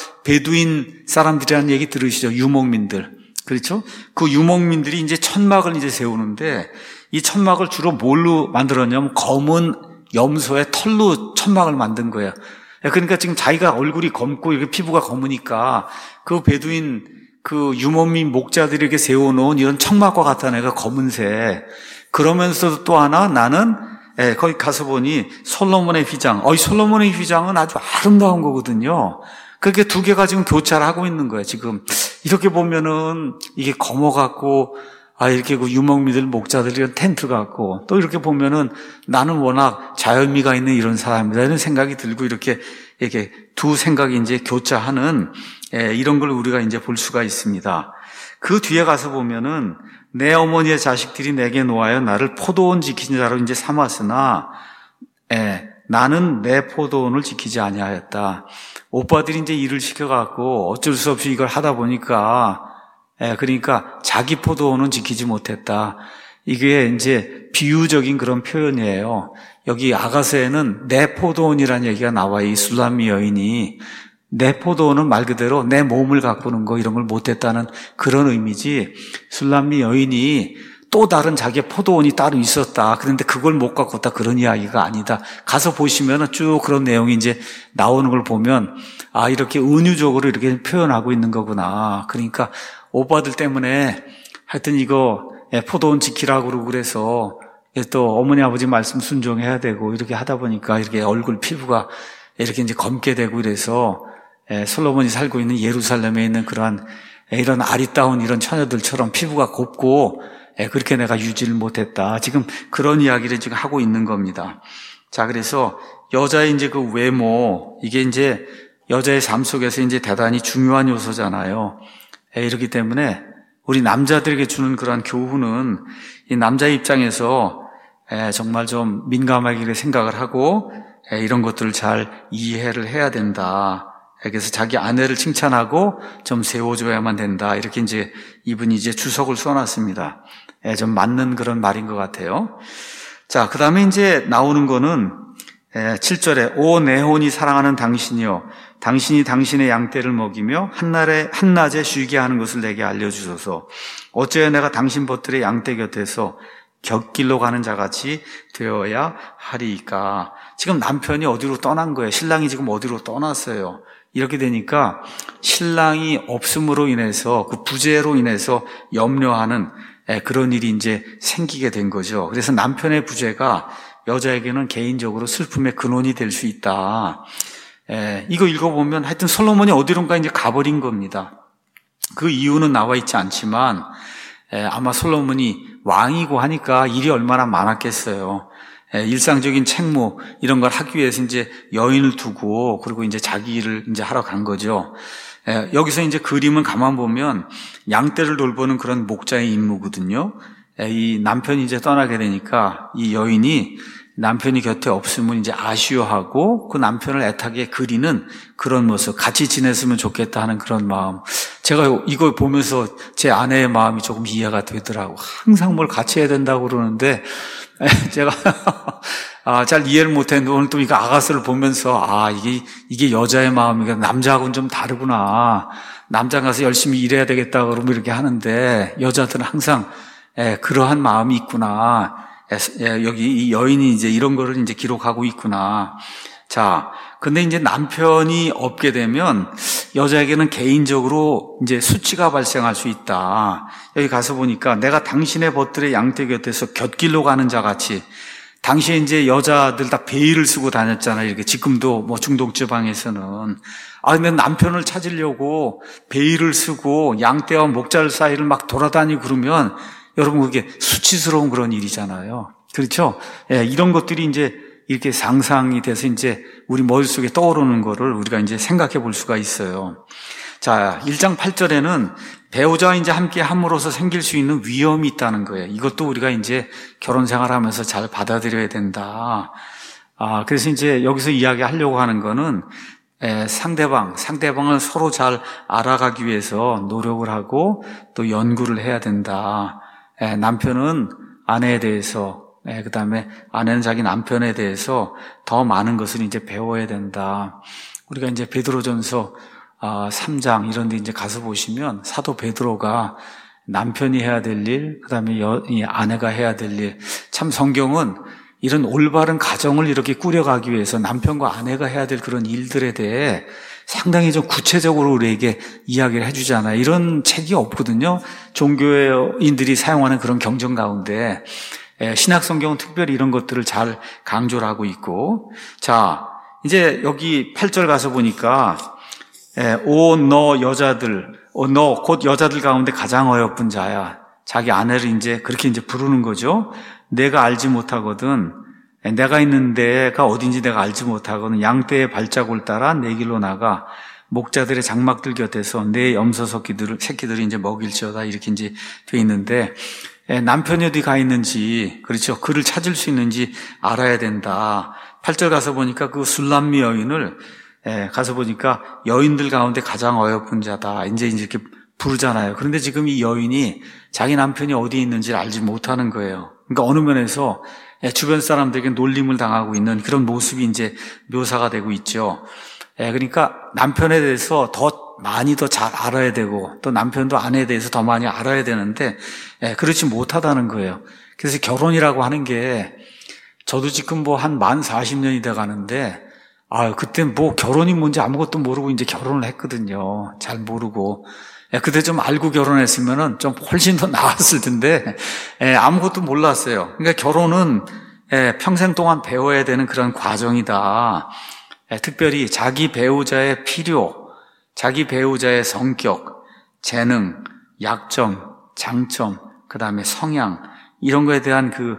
[SPEAKER 1] 베두인 사람들이라는 얘기 들으시죠? 유목민들. 그렇죠? 그 유목민들이 이제 천막을 이제 세우는데, 이 천막을 주로 뭘로 만들었냐면 검은 염소의 털로 천막을 만든 거예요. 그러니까 지금 자기가 얼굴이 검고 이렇게 피부가 검으니까 그 베두인 그 유목민 목자들에게 세워놓은 이런 천막과 같은 애가 검은색. 그러면서도 또 하나 나는 예, 거기 가서 보니 솔로몬의 휘장. 어, 이 솔로몬의 휘장은 아주 아름다운 거거든요. 그렇게 두 개가 지금 교차를 하고 있는 거예요. 지금 이렇게 보면은 이게 검어갖고 아, 이렇게 그 유목민들, 목자들, 이런 텐트 같고, 또 이렇게 보면은 나는 워낙 자연미가 있는 이런 사람이다, 이런 생각이 들고, 이렇게, 이렇게 두 생각이 이제 교차하는, 예, 이런 걸 우리가 이제 볼 수가 있습니다. 그 뒤에 가서 보면은, 내 어머니의 자식들이 내게 놓아여 나를 포도원 지키는 자로 이제 삼았으나, 예, 나는 내 포도원을 지키지 아니하였다. 오빠들이 이제 일을 시켜갖고 어쩔 수 없이 이걸 하다 보니까, 예, 그러니까 자기 포도원은 지키지 못했다. 이게 이제 비유적인 그런 표현이에요. 여기 아가서에는 내 포도원이라는 얘기가 나와요. 이 술람미 여인이 내 포도원은 말 그대로 내 몸을 가꾸는 거 이런 걸 못했다는 그런 의미지, 술람미 여인이 또 다른 자기의 포도원이 따로 있었다. 그런데 그걸 못 가꿨다. 그런 이야기가 아니다. 가서 보시면 쭉 그런 내용이 이제 나오는 걸 보면 아, 이렇게 은유적으로 이렇게 표현하고 있는 거구나. 그러니까 오빠들 때문에 하여튼 이거 포도원 지키라고 그러고 그래서 또 어머니 아버지 말씀 순종해야 되고 이렇게 하다 보니까 이렇게 얼굴 피부가 이렇게 이제 검게 되고 이래서 솔로몬이 살고 있는 예루살렘에 있는 그러한 이런 아리따운 이런 처녀들처럼 피부가 곱고 그렇게 내가 유지를 못했다. 지금 그런 이야기를 지금 하고 있는 겁니다. 자, 그래서 여자의 이제 그 외모, 이게 이제 여자의 삶 속에서 이제 대단히 중요한 요소잖아요. 이렇기 때문에 우리 남자들에게 주는 그러한 교훈은 이 남자의 입장에서 정말 좀 민감하게 생각을 하고 이런 것들을 잘 이해를 해야 된다. 그래서 자기 아내를 칭찬하고 좀 세워줘야만 된다. 이렇게 이제 이분이 이제 주석을 써놨습니다. 좀 맞는 그런 말인 것 같아요. 자, 그 다음에 이제 나오는 거는 칠 절에 오 내 혼이 사랑하는 당신이여, 당신이 당신의 양떼를 먹이며 한날에 한낮에 쉬게 하는 것을 내게 알려주소서. 어째야 내가 당신 벗들의 양떼 곁에서 곁길로 가는 자같이 되어야 하리이까. 지금 남편이 어디로 떠난 거예요. 신랑이 지금 어디로 떠났어요. 이렇게 되니까 신랑이 없음으로 인해서 그 부재로 인해서 염려하는 그런 일이 이제 생기게 된 거죠. 그래서 남편의 부재가 여자에게는 개인적으로 슬픔의 근원이 될 수 있다. 에, 이거 읽어보면 하여튼 솔로몬이 어디론가 이제 가버린 겁니다. 그 이유는 나와 있지 않지만 에, 아마 솔로몬이 왕이고 하니까 일이 얼마나 많았겠어요. 에, 일상적인 책무 이런 걸 하기 위해서 이제 여인을 두고 그리고 이제 자기 일을 이제 하러 간 거죠. 에, 여기서 이제 그림은 가만 보면 양떼를 돌보는 그런 목자의 임무거든요. 에, 이 남편이 이제 떠나게 되니까 이 여인이 남편이 곁에 없으면 이제 아쉬워하고 그 남편을 애타게 그리는 그런 모습, 같이 지냈으면 좋겠다 하는 그런 마음. 제가 이걸 보면서 제 아내의 마음이 조금 이해가 되더라고. 항상 뭘 같이 해야 된다고 그러는데, 제가, 아, 잘 이해를 못했는데, 오늘 또 이거 아가서를 보면서, 아, 이게, 이게 여자의 마음이니까 남자하고는 좀 다르구나. 남자 가서 열심히 일해야 되겠다, 그러면 이렇게 하는데, 여자들은 항상, 예, 그러한 마음이 있구나. 예, 여기 이 여인이 이제 이런 거를 이제 기록하고 있구나. 자, 근데 이제 남편이 없게 되면 여자에게는 개인적으로 이제 수치가 발생할 수 있다. 여기 가서 보니까 내가 당신의 벗들의 양떼 곁에서 곁길로 가는 자 같이, 당시에 이제 여자들 다 베일을 쓰고 다녔잖아요. 이렇게 지금도 뭐 중동 지방에서는. 아, 근데 남편을 찾으려고 베일을 쓰고 양떼와 목자를 사이를 막 돌아다니고 그러면 여러분 그게 수치스러운 그런 일이잖아요. 그렇죠? 예, 이런 것들이 이제 이렇게 상상이 돼서 이제 우리 머릿속에 떠오르는 거를 우리가 이제 생각해 볼 수가 있어요. 자, 일 장 팔 절에는 배우자와 이제 함께 함으로써 생길 수 있는 위험이 있다는 거예요. 이것도 우리가 이제 결혼 생활하면서 잘 받아들여야 된다. 아, 그래서 이제 여기서 이야기하려고 하는 거는 에, 상대방, 상대방을 서로 잘 알아가기 위해서 노력을 하고 또 연구를 해야 된다. 에, 남편은 아내에 대해서, 예, 그 다음에 아내는 자기 남편에 대해서 더 많은 것을 이제 배워야 된다. 우리가 이제 베드로전서 아, 삼 장 이런 데 이제 가서 보시면 사도 베드로가 남편이 해야 될 일, 그 다음에 여, 이 아내가 해야 될 일, 참 성경은 이런 올바른 가정을 이렇게 꾸려가기 위해서 남편과 아내가 해야 될 그런 일들에 대해 상당히 좀 구체적으로 우리에게 이야기를 해주잖아요. 이런 책이 없거든요. 종교인들이 사용하는 그런 경전 가운데 신약 성경은 특별히 이런 것들을 잘 강조를 하고 있고, 자, 이제 여기 팔 절 가서 보니까 오 너 여자들, 오 너 곧 여자들 가운데 가장 어여쁜 자야. 자기 아내를 이제 그렇게 이제 부르는 거죠. 내가 알지 못하거든. 내가 있는 데가 어딘지 내가 알지 못하거든. 양떼의 발자국을 따라 내 길로 나가 목자들의 장막들 곁에서 내 염소 새끼들을 새끼들이 이제 먹일지어다, 이렇게 이제 돼 있는데, 남편이 어디 가 있는지, 그렇죠, 그를 찾을 수 있는지 알아야 된다. 팔 절 가서 보니까 그 술람미 여인을 가서 보니까 여인들 가운데 가장 어여쁜 자다, 이제 이렇게 부르잖아요. 그런데 지금 이 여인이 자기 남편이 어디 있는지를 알지 못하는 거예요. 그러니까 어느 면에서 주변 사람들에게 놀림을 당하고 있는 그런 모습이 이제 묘사가 되고 있죠. 그러니까 남편에 대해서 더 많이 더 잘 알아야 되고, 또 남편도 아내에 대해서 더 많이 알아야 되는데 그렇지 못하다는 거예요. 그래서 결혼이라고 하는 게, 저도 지금 뭐 한 만 사십 년이 돼 가는데, 아, 그때 뭐 결혼이 뭔지 아무것도 모르고 이제 결혼을 했거든요. 잘 모르고. 그때 좀 알고 결혼했으면은 좀 훨씬 더 나았을 텐데, 아무것도 몰랐어요. 그러니까 결혼은 평생 동안 배워야 되는 그런 과정이다. 특별히 자기 배우자의 필요, 자기 배우자의 성격, 재능, 약점, 장점, 그 다음에 성향, 이런 거에 대한 그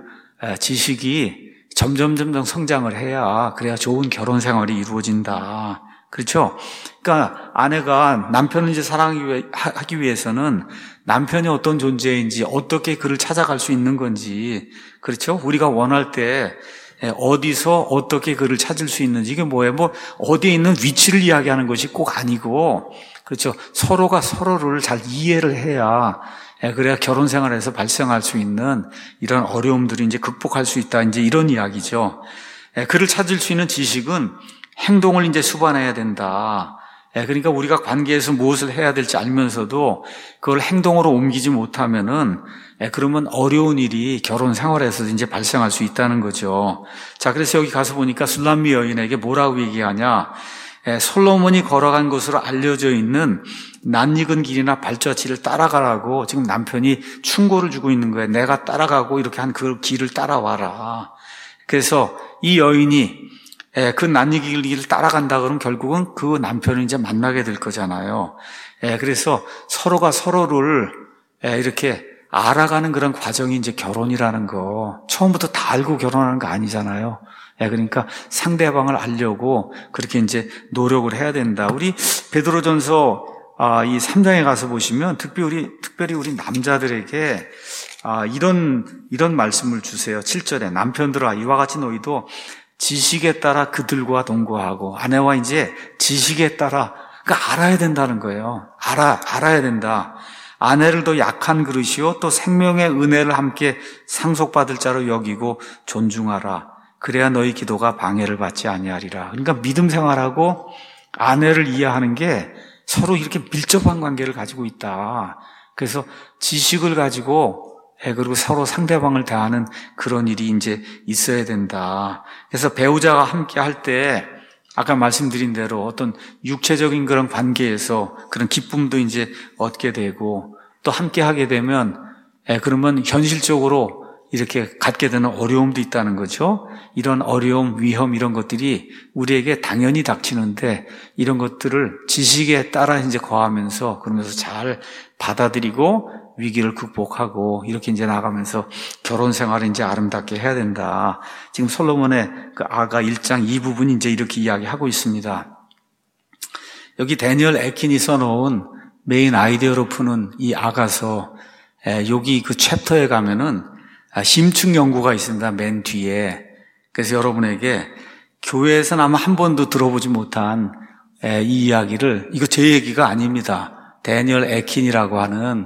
[SPEAKER 1] 지식이 점점 점점 성장을 해야, 그래야 좋은 결혼 생활이 이루어진다. 그렇죠? 그러니까 아내가 남편을 이제 사랑하기 위해서는 남편이 어떤 존재인지, 어떻게 그를 찾아갈 수 있는 건지, 그렇죠? 우리가 원할 때 어디서 어떻게 그를 찾을 수 있는지, 이게 뭐예요? 뭐 어디에 있는 위치를 이야기하는 것이 꼭 아니고, 그렇죠? 서로가 서로를 잘 이해를 해야, 그래야 결혼 생활에서 발생할 수 있는 이런 어려움들이 이제 극복할 수 있다, 이제 이런 이야기죠. 그를 찾을 수 있는 지식은 행동을 이제 수반해야 된다. 그러니까 우리가 관계에서 무엇을 해야 될지 알면서도 그걸 행동으로 옮기지 못하면은, 그러면 어려운 일이 결혼 생활에서 이제 발생할 수 있다는 거죠. 자, 그래서 여기 가서 보니까 술람미 여인에게 뭐라고 얘기하냐? 솔로몬이 걸어간 것으로 알려져 있는 낯익은 길이나 발자취를 따라가라고 지금 남편이 충고를 주고 있는 거예요. 내가 따라가고 이렇게 한 그 길을 따라와라. 그래서 이 여인이 그 낯익은 길을 따라간다 그러면 결국은 그 남편을 이제 만나게 될 거잖아요. 그래서 서로가 서로를 이렇게 알아가는 그런 과정이 이제 결혼이라는 거. 처음부터 다 알고 결혼하는 거 아니잖아요. 그러니까 상대방을 알려고 그렇게 이제 노력을 해야 된다. 우리 베드로전서 이 삼 장에 가서 보시면 특별히 특별히 우리 남자들에게 이런 이런 말씀을 주세요. 칠 절에 남편들아 이와 같이 너희도 지식에 따라 그들과 동거하고, 아내와 이제 지식에 따라 그러니까 알아야 된다는 거예요. 알아, 알아야 된다. 아내를 더 약한 그릇이요 또 생명의 은혜를 함께 상속받을 자로 여기고 존중하라. 그래야 너희 기도가 방해를 받지 아니하리라. 그러니까 믿음 생활하고 아내를 이해하는 게 서로 이렇게 밀접한 관계를 가지고 있다. 그래서 지식을 가지고 그리고 서로 상대방을 대하는 그런 일이 이제 있어야 된다. 그래서 배우자가 함께 할 때 아까 말씀드린 대로 어떤 육체적인 그런 관계에서 그런 기쁨도 이제 얻게 되고 또 함께 하게 되면 그러면 현실적으로 이렇게 갖게 되는 어려움도 있다는 거죠. 이런 어려움, 위험 이런 것들이 우리에게 당연히 닥치는데 이런 것들을 지식에 따라 이제 거하면서 그러면서 잘 받아들이고 위기를 극복하고 이렇게 이제 나가면서 결혼 생활을 이제 아름답게 해야 된다. 지금 솔로몬의 그 아가 일 장 이 부분이 이제 이렇게 이야기하고 있습니다. 여기 데니얼 에킨이 써놓은 메인 아이디어로 푸는 이 아가서 여기 그 챕터에 가면은 심층 연구가 있습니다. 맨 뒤에. 그래서 여러분에게 교회에서는 아마 한 번도 들어보지 못한 이 이야기를 이거 제 얘기가 아닙니다. 데니얼 에킨이라고 하는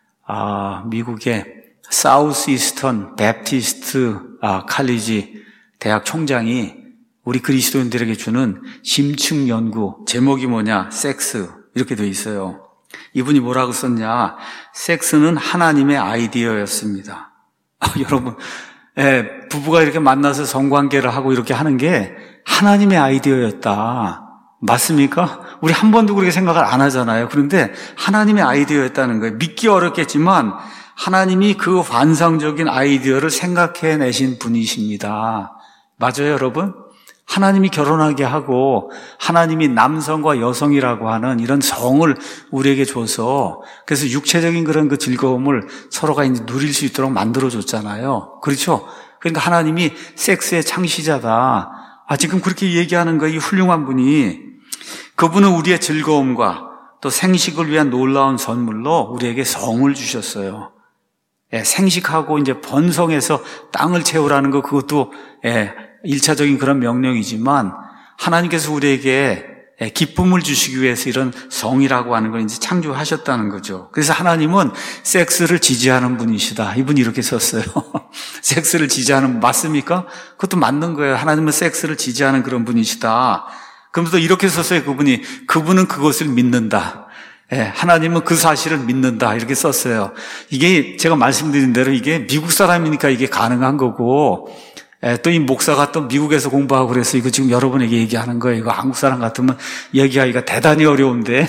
[SPEAKER 1] 아, 미국의 사우스 이스턴 배프티스트 아, 칼리지 대학 총장이 우리 그리스도인들에게 주는 심층 연구 제목이 뭐냐? 섹스 이렇게 돼 있어요. 이분이 뭐라고 썼냐? 섹스는 하나님의 아이디어였습니다. 아, 여러분, 예, 부부가 이렇게 만나서 성관계를 하고 이렇게 하는 게 하나님의 아이디어였다. 맞습니까? 우리 한 번도 그렇게 생각을 안 하잖아요. 그런데 하나님의 아이디어였다는 거예요. 믿기 어렵겠지만 하나님이 그 환상적인 아이디어를 생각해내신 분이십니다. 맞아요, 여러분? 하나님이 결혼하게 하고 하나님이 남성과 여성이라고 하는 이런 성을 우리에게 줘서 그래서 육체적인 그런 그 즐거움을 서로가 이제 누릴 수 있도록 만들어줬잖아요. 그렇죠? 그러니까 하나님이 섹스의 창시자다. 아, 지금 그렇게 얘기하는 거 이 훌륭한 분이 그분은 우리의 즐거움과 또 생식을 위한 놀라운 선물로 우리에게 성을 주셨어요. 예, 생식하고 이제 번성해서 땅을 채우라는 거 그것도 예, 일차적인 그런 명령이지만 하나님께서 우리에게 기쁨을 주시기 위해서 이런 성이라고 하는 걸 이제 창조하셨다는 거죠. 그래서 하나님은 섹스를 지지하는 분이시다. 이분이 이렇게 썼어요. 섹스를 지지하는, 맞습니까? 그것도 맞는 거예요. 하나님은 섹스를 지지하는 그런 분이시다. 그러면서 이렇게 썼어요. 그분이. 그분은 그것을 믿는다. 예, 하나님은 그 사실을 믿는다. 이렇게 썼어요. 이게 제가 말씀드린 대로 이게 미국 사람이니까 이게 가능한 거고 또 이 목사가 또 미국에서 공부하고 그래서 이거 지금 여러분에게 얘기하는 거예요. 이거 한국 사람 같으면 얘기하기가 대단히 어려운데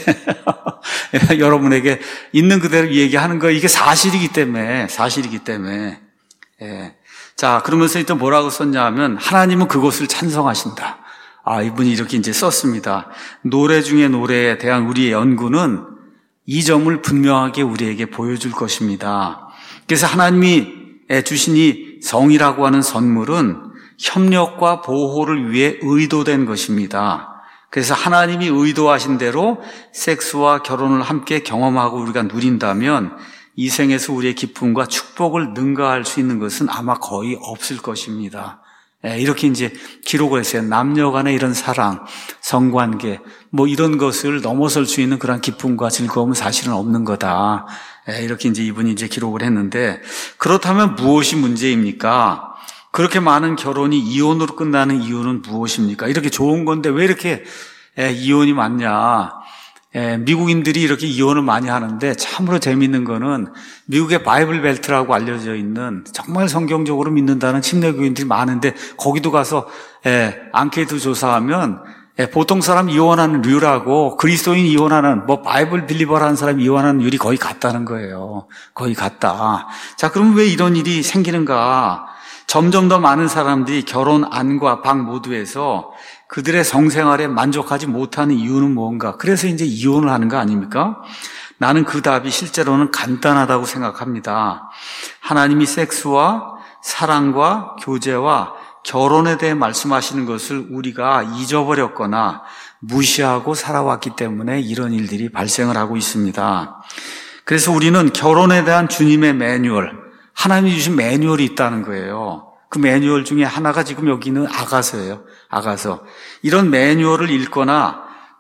[SPEAKER 1] 여러분에게 있는 그대로 얘기하는 거예요. 이게 사실이기 때문에 사실이기 때문에 예. 자, 그러면서 또 뭐라고 썼냐 하면 하나님은 그것을 찬성하신다. 아, 이분이 이렇게 이제 썼습니다. 노래 중에 노래에 대한 우리의 연구는 이 점을 분명하게 우리에게 보여줄 것입니다. 그래서 하나님이 주신 이 성이라고 하는 선물은 협력과 보호를 위해 의도된 것입니다. 그래서 하나님이 의도하신 대로 섹스와 결혼을 함께 경험하고 우리가 누린다면 이 생에서 우리의 기쁨과 축복을 능가할 수 있는 것은 아마 거의 없을 것입니다. 이렇게 이제 기록을 했어요. 남녀 간의 이런 사랑, 성관계, 뭐 이런 것을 넘어설 수 있는 그런 기쁨과 즐거움은 사실은 없는 거다. 이렇게 이제 이분이 이제 기록을 했는데, 그렇다면 무엇이 문제입니까? 그렇게 많은 결혼이 이혼으로 끝나는 이유는 무엇입니까? 이렇게 좋은 건데 왜 이렇게 이혼이 많냐? 미국인들이 이렇게 이혼을 많이 하는데 참으로 재미있는 거는 미국의 바이블 벨트라고 알려져 있는 정말 성경적으로 믿는다는 침례교인들이 많은데 거기도 가서 앙케이트 조사하면 보통 사람 이혼하는 률하고 그리스도인 이혼하는 뭐 바이블 빌리버라는 사람 이혼하는 률이 거의 같다는 거예요. 거의 같다. 자, 그럼 왜 이런 일이 생기는가? 점점 더 많은 사람들이 결혼 안과 박 모두에서 그들의 성생활에 만족하지 못하는 이유는 뭔가? 그래서 이제 이혼을 하는 거 아닙니까? 나는 그 답이 실제로는 간단하다고 생각합니다. 하나님이 섹스와 사랑과 교제와 결혼에 대해 말씀하시는 것을 우리가 잊어버렸거나 무시하고 살아왔기 때문에 이런 일들이 발생을 하고 있습니다. 그래서 우리는 결혼에 대한 주님의 매뉴얼, 하나님이 주신 매뉴얼이 있다는 거예요. 그 매뉴얼 중에 하나가 지금 여기 있는 아가서예요. 아가서. 이런 매뉴얼을 읽거나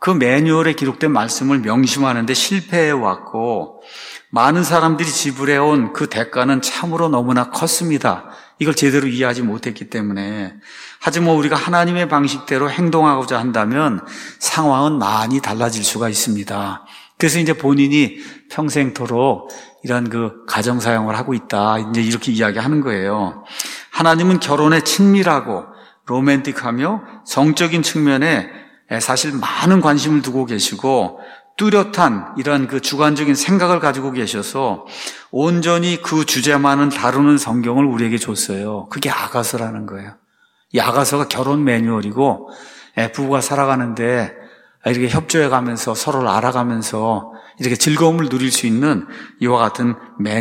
[SPEAKER 1] 그 매뉴얼에 기록된 말씀을 명심하는데 실패해 왔고 많은 사람들이 지불해온 그 대가는 참으로 너무나 컸습니다. 이걸 제대로 이해하지 못했기 때문에. 하지만 우리가 하나님의 방식대로 행동하고자 한다면 상황은 많이 달라질 수가 있습니다. 그래서 이제 본인이 평생토록 이런 그 가정사역을 하고 있다, 이제 이렇게 이야기하는 거예요. 하나님은 결혼에 친밀하고 로맨틱하며 성적인 측면에 사실 많은 관심을 두고 계시고 뚜렷한 이런 그 주관적인 생각을 가지고 계셔서 온전히 그 주제만은 다루는 성경을 우리에게 줬어요. 그게 아가서라는 거예요. 이 아가서가 결혼 매뉴얼이고 부부가 살아가는데 이렇게 협조해 가면서 서로를 알아가면서 이렇게 즐거움을 누릴 수 있는 이와 같은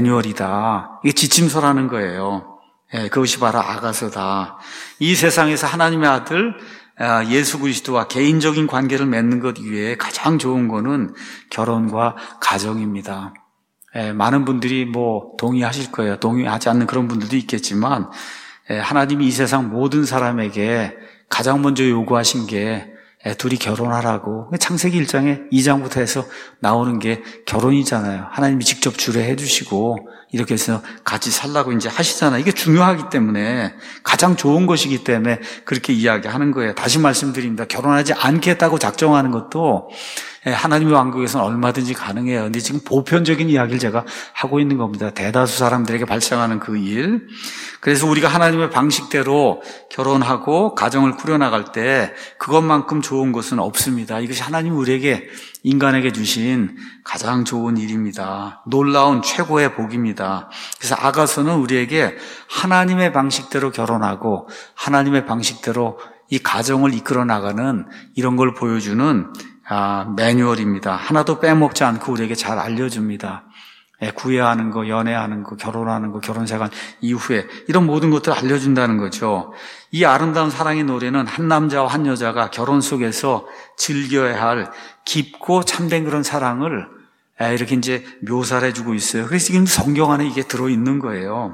[SPEAKER 1] 매뉴얼이다. 이게 지침서라는 거예요. 그것이 바로 아가서다. 이 세상에서 하나님의 아들 예수 그리스도와 개인적인 관계를 맺는 것 이외에 가장 좋은 거는 결혼과 가정입니다. 많은 분들이 뭐 동의하실 거예요. 동의하지 않는 그런 분들도 있겠지만 하나님이 이 세상 모든 사람에게 가장 먼저 요구하신 게 둘이 결혼하라고. 창세기 일 장에 이 장부터 해서 나오는 게 결혼이잖아요. 하나님이 직접 주례해 주시고 이렇게 해서 같이 살라고 이제 하시잖아요. 이게 중요하기 때문에 가장 좋은 것이기 때문에 그렇게 이야기하는 거예요. 다시 말씀드립니다. 결혼하지 않겠다고 작정하는 것도 하나님의 왕국에서는 얼마든지 가능해요. 근데 지금 보편적인 이야기를 제가 하고 있는 겁니다. 대다수 사람들에게 발생하는 그 일. 그래서 우리가 하나님의 방식대로 결혼하고 가정을 꾸려나갈 때 그것만큼 좋은 것은 없습니다. 이것이 하나님이 우리에게, 인간에게 주신 가장 좋은 일입니다. 놀라운 최고의 복입니다. 그래서 아가서는 우리에게 하나님의 방식대로 결혼하고 하나님의 방식대로 이 가정을 이끌어 나가는 이런 걸 보여주는 아, 매뉴얼입니다. 하나도 빼먹지 않고 우리에게 잘 알려줍니다. 예, 구애하는 거, 연애하는 거, 결혼하는 거, 결혼생활 이후에 이런 모든 것들을 알려준다는 거죠. 이 아름다운 사랑의 노래는 한 남자와 한 여자가 결혼 속에서 즐겨야 할 깊고 참된 그런 사랑을 이렇게 이제 묘사를 해주고 있어요. 그래서 지금 성경 안에 이게 들어있는 거예요.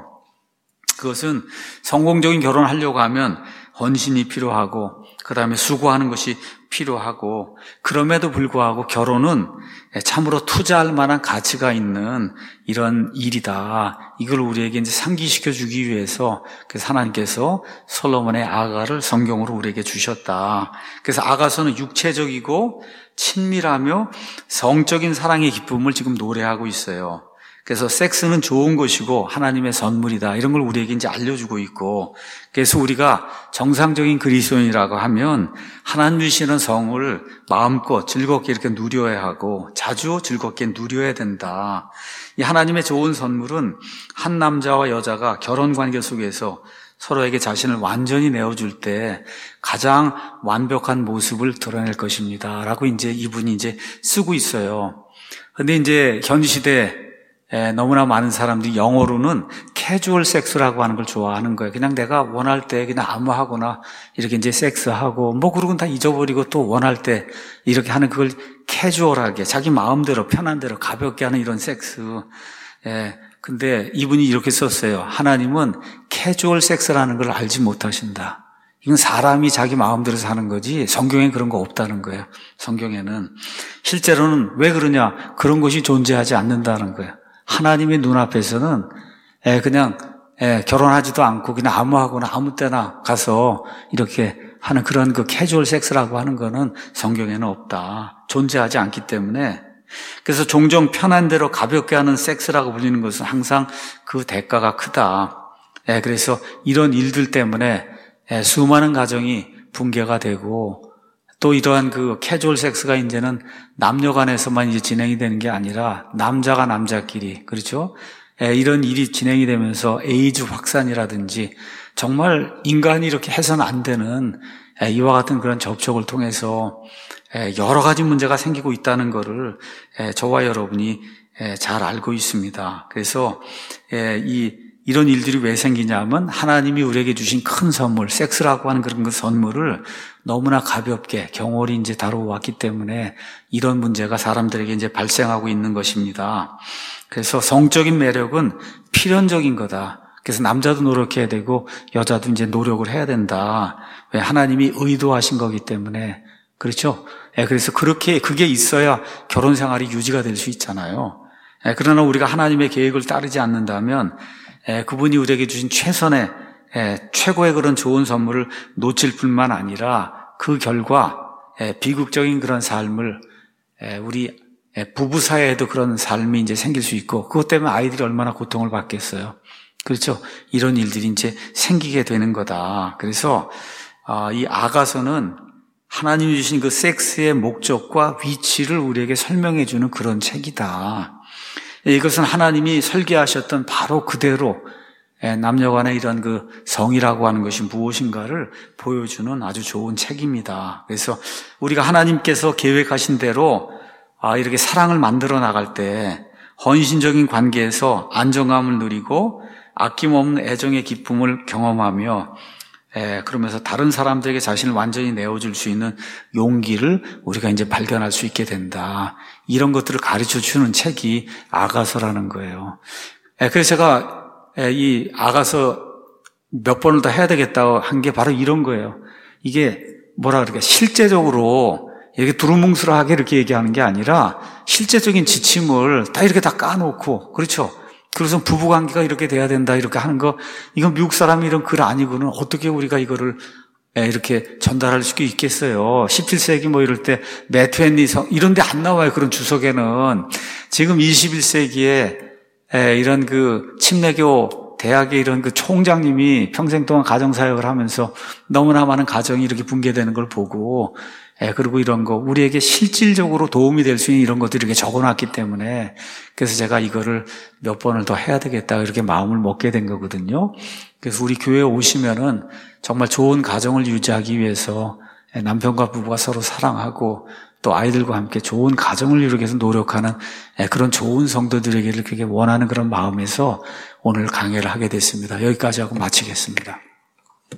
[SPEAKER 1] 그것은 성공적인 결혼을 하려고 하면 헌신이 필요하고 그 다음에 수고하는 것이 필요하고 그럼에도 불구하고 결혼은 참으로 투자할 만한 가치가 있는 이런 일이다. 이걸 우리에게 이제 상기시켜 주기 위해서 그래서 하나님께서 솔로몬의 아가를 성경으로 우리에게 주셨다. 그래서 아가서는 육체적이고 친밀하며 성적인 사랑의 기쁨을 지금 노래하고 있어요. 그래서 섹스는 좋은 것이고 하나님의 선물이다. 이런 걸 우리에게 이제 알려주고 있고, 그래서 우리가 정상적인 그리스도인이라고 하면 하나님 주시는 성을 마음껏 즐겁게 이렇게 누려야 하고 자주 즐겁게 누려야 된다. 이 하나님의 좋은 선물은 한 남자와 여자가 결혼 관계 속에서 서로에게 자신을 완전히 내어줄 때 가장 완벽한 모습을 드러낼 것입니다. 라고 이제 이분이 이제 쓰고 있어요. 근데 이제 현 시대 에, 너무나 많은 사람들이 영어로는 캐주얼 섹스라고 하는 걸 좋아하는 거예요. 그냥 내가 원할 때 그냥 아무 하거나 이렇게 이제 섹스하고 뭐 그러고는 다 잊어버리고 또 원할 때 이렇게 하는 그걸 캐주얼하게 자기 마음대로 편한 대로 가볍게 하는 이런 섹스. 예. 근데 이분이 이렇게 썼어요. 하나님은 캐주얼 섹스라는 걸 알지 못하신다. 이건 사람이 자기 마음대로 사는 거지 성경에 그런 거 없다는 거예요. 성경에는. 실제로는 왜 그러냐? 그런 것이 존재하지 않는다는 거예요. 하나님의 눈앞에서는 그냥 결혼하지도 않고 그냥 아무 하거나 아무 때나 가서 이렇게 하는 그런 그 캐주얼 섹스라고 하는 거는 성경에는 없다. 존재하지 않기 때문에. 그래서 종종 편한 대로 가볍게 하는 섹스라고 불리는 것은 항상 그 대가가 크다. 그래서 이런 일들 때문에 수많은 가정이 붕괴가 되고 또 이러한 그 캐주얼 섹스가 이제는 남녀 간에서만 이제 진행이 되는 게 아니라 남자가 남자끼리, 그렇죠? 예, 이런 일이 진행이 되면서 에이즈 확산이라든지 정말 인간이 이렇게 해서는 안 되는 예, 이와 같은 그런 접촉을 통해서 예, 여러 가지 문제가 생기고 있다는 거를 예, 저와 여러분이 예, 잘 알고 있습니다. 그래서 예, 이 이런 일들이 왜 생기냐면 하나님이 우리에게 주신 큰 선물, 섹스라고 하는 그런 그 선물을 너무나 가볍게 경홀히 이제 다뤄왔기 때문에 이런 문제가 사람들에게 이제 발생하고 있는 것입니다. 그래서 성적인 매력은 필연적인 거다. 그래서 남자도 노력해야 되고 여자도 이제 노력을 해야 된다. 왜 하나님이 의도하신 거기 때문에 그렇죠? 예, 그래서 그렇게, 그게 있어야 결혼 생활이 유지가 될 수 있잖아요. 예, 그러나 우리가 하나님의 계획을 따르지 않는다면, 예, 그분이 우리에게 주신 최선의, 예, 최고의 그런 좋은 선물을 놓칠 뿐만 아니라 그 결과, 예, 비극적인 그런 삶을, 예, 우리 부부 사이에도 그런 삶이 이제 생길 수 있고, 그것 때문에 아이들이 얼마나 고통을 받겠어요. 그렇죠? 이런 일들이 이제 생기게 되는 거다. 그래서, 아, 이 아가서는 하나님이 주신 그 섹스의 목적과 위치를 우리에게 설명해 주는 그런 책이다. 이것은 하나님이 설계하셨던 바로 그대로 남녀 간의 이런 그 성이라고 하는 것이 무엇인가를 보여주는 아주 좋은 책입니다. 그래서 우리가 하나님께서 계획하신 대로 아, 이렇게 사랑을 만들어 나갈 때 헌신적인 관계에서 안정감을 누리고 아낌없는 애정의 기쁨을 경험하며 예, 그러면서 다른 사람들에게 자신을 완전히 내어줄 수 있는 용기를 우리가 이제 발견할 수 있게 된다. 이런 것들을 가르쳐 주는 책이 아가서라는 거예요. 예, 그래서 제가 예, 이 아가서 몇 번을 더 해야 되겠다고 한 게 바로 이런 거예요. 이게 뭐라 그럴까, 실제적으로 이렇게 두루뭉술하게 이렇게 얘기하는 게 아니라 실제적인 지침을 다 이렇게 다 까놓고, 그렇죠? 그래서 부부관계가 이렇게 돼야 된다 이렇게 하는 거, 이건 미국 사람이 이런 글 아니고는 어떻게 우리가 이거를 이렇게 전달할 수 있겠어요. 십칠 세기 뭐 이럴 때 매트 헨리 성 이런 데 안 나와요. 그런 주석에는. 지금 이십일 세기에 이런 그 침례교 대학의 이런 그 총장님이 평생 동안 가정사역을 하면서 너무나 많은 가정이 이렇게 붕괴되는 걸 보고, 예, 그리고 이런 거, 우리에게 실질적으로 도움이 될 수 있는 이런 것들을 이렇게 적어놨기 때문에, 그래서 제가 이거를 몇 번을 더 해야 되겠다, 이렇게 마음을 먹게 된 거거든요. 그래서 우리 교회에 오시면은 정말 좋은 가정을 유지하기 위해서 남편과 부부가 서로 사랑하고 또 아이들과 함께 좋은 가정을 이루기 위해서 노력하는 그런 좋은 성도들에게 그렇게 원하는 그런 마음에서 오늘 강의를 하게 됐습니다. 여기까지 하고 마치겠습니다.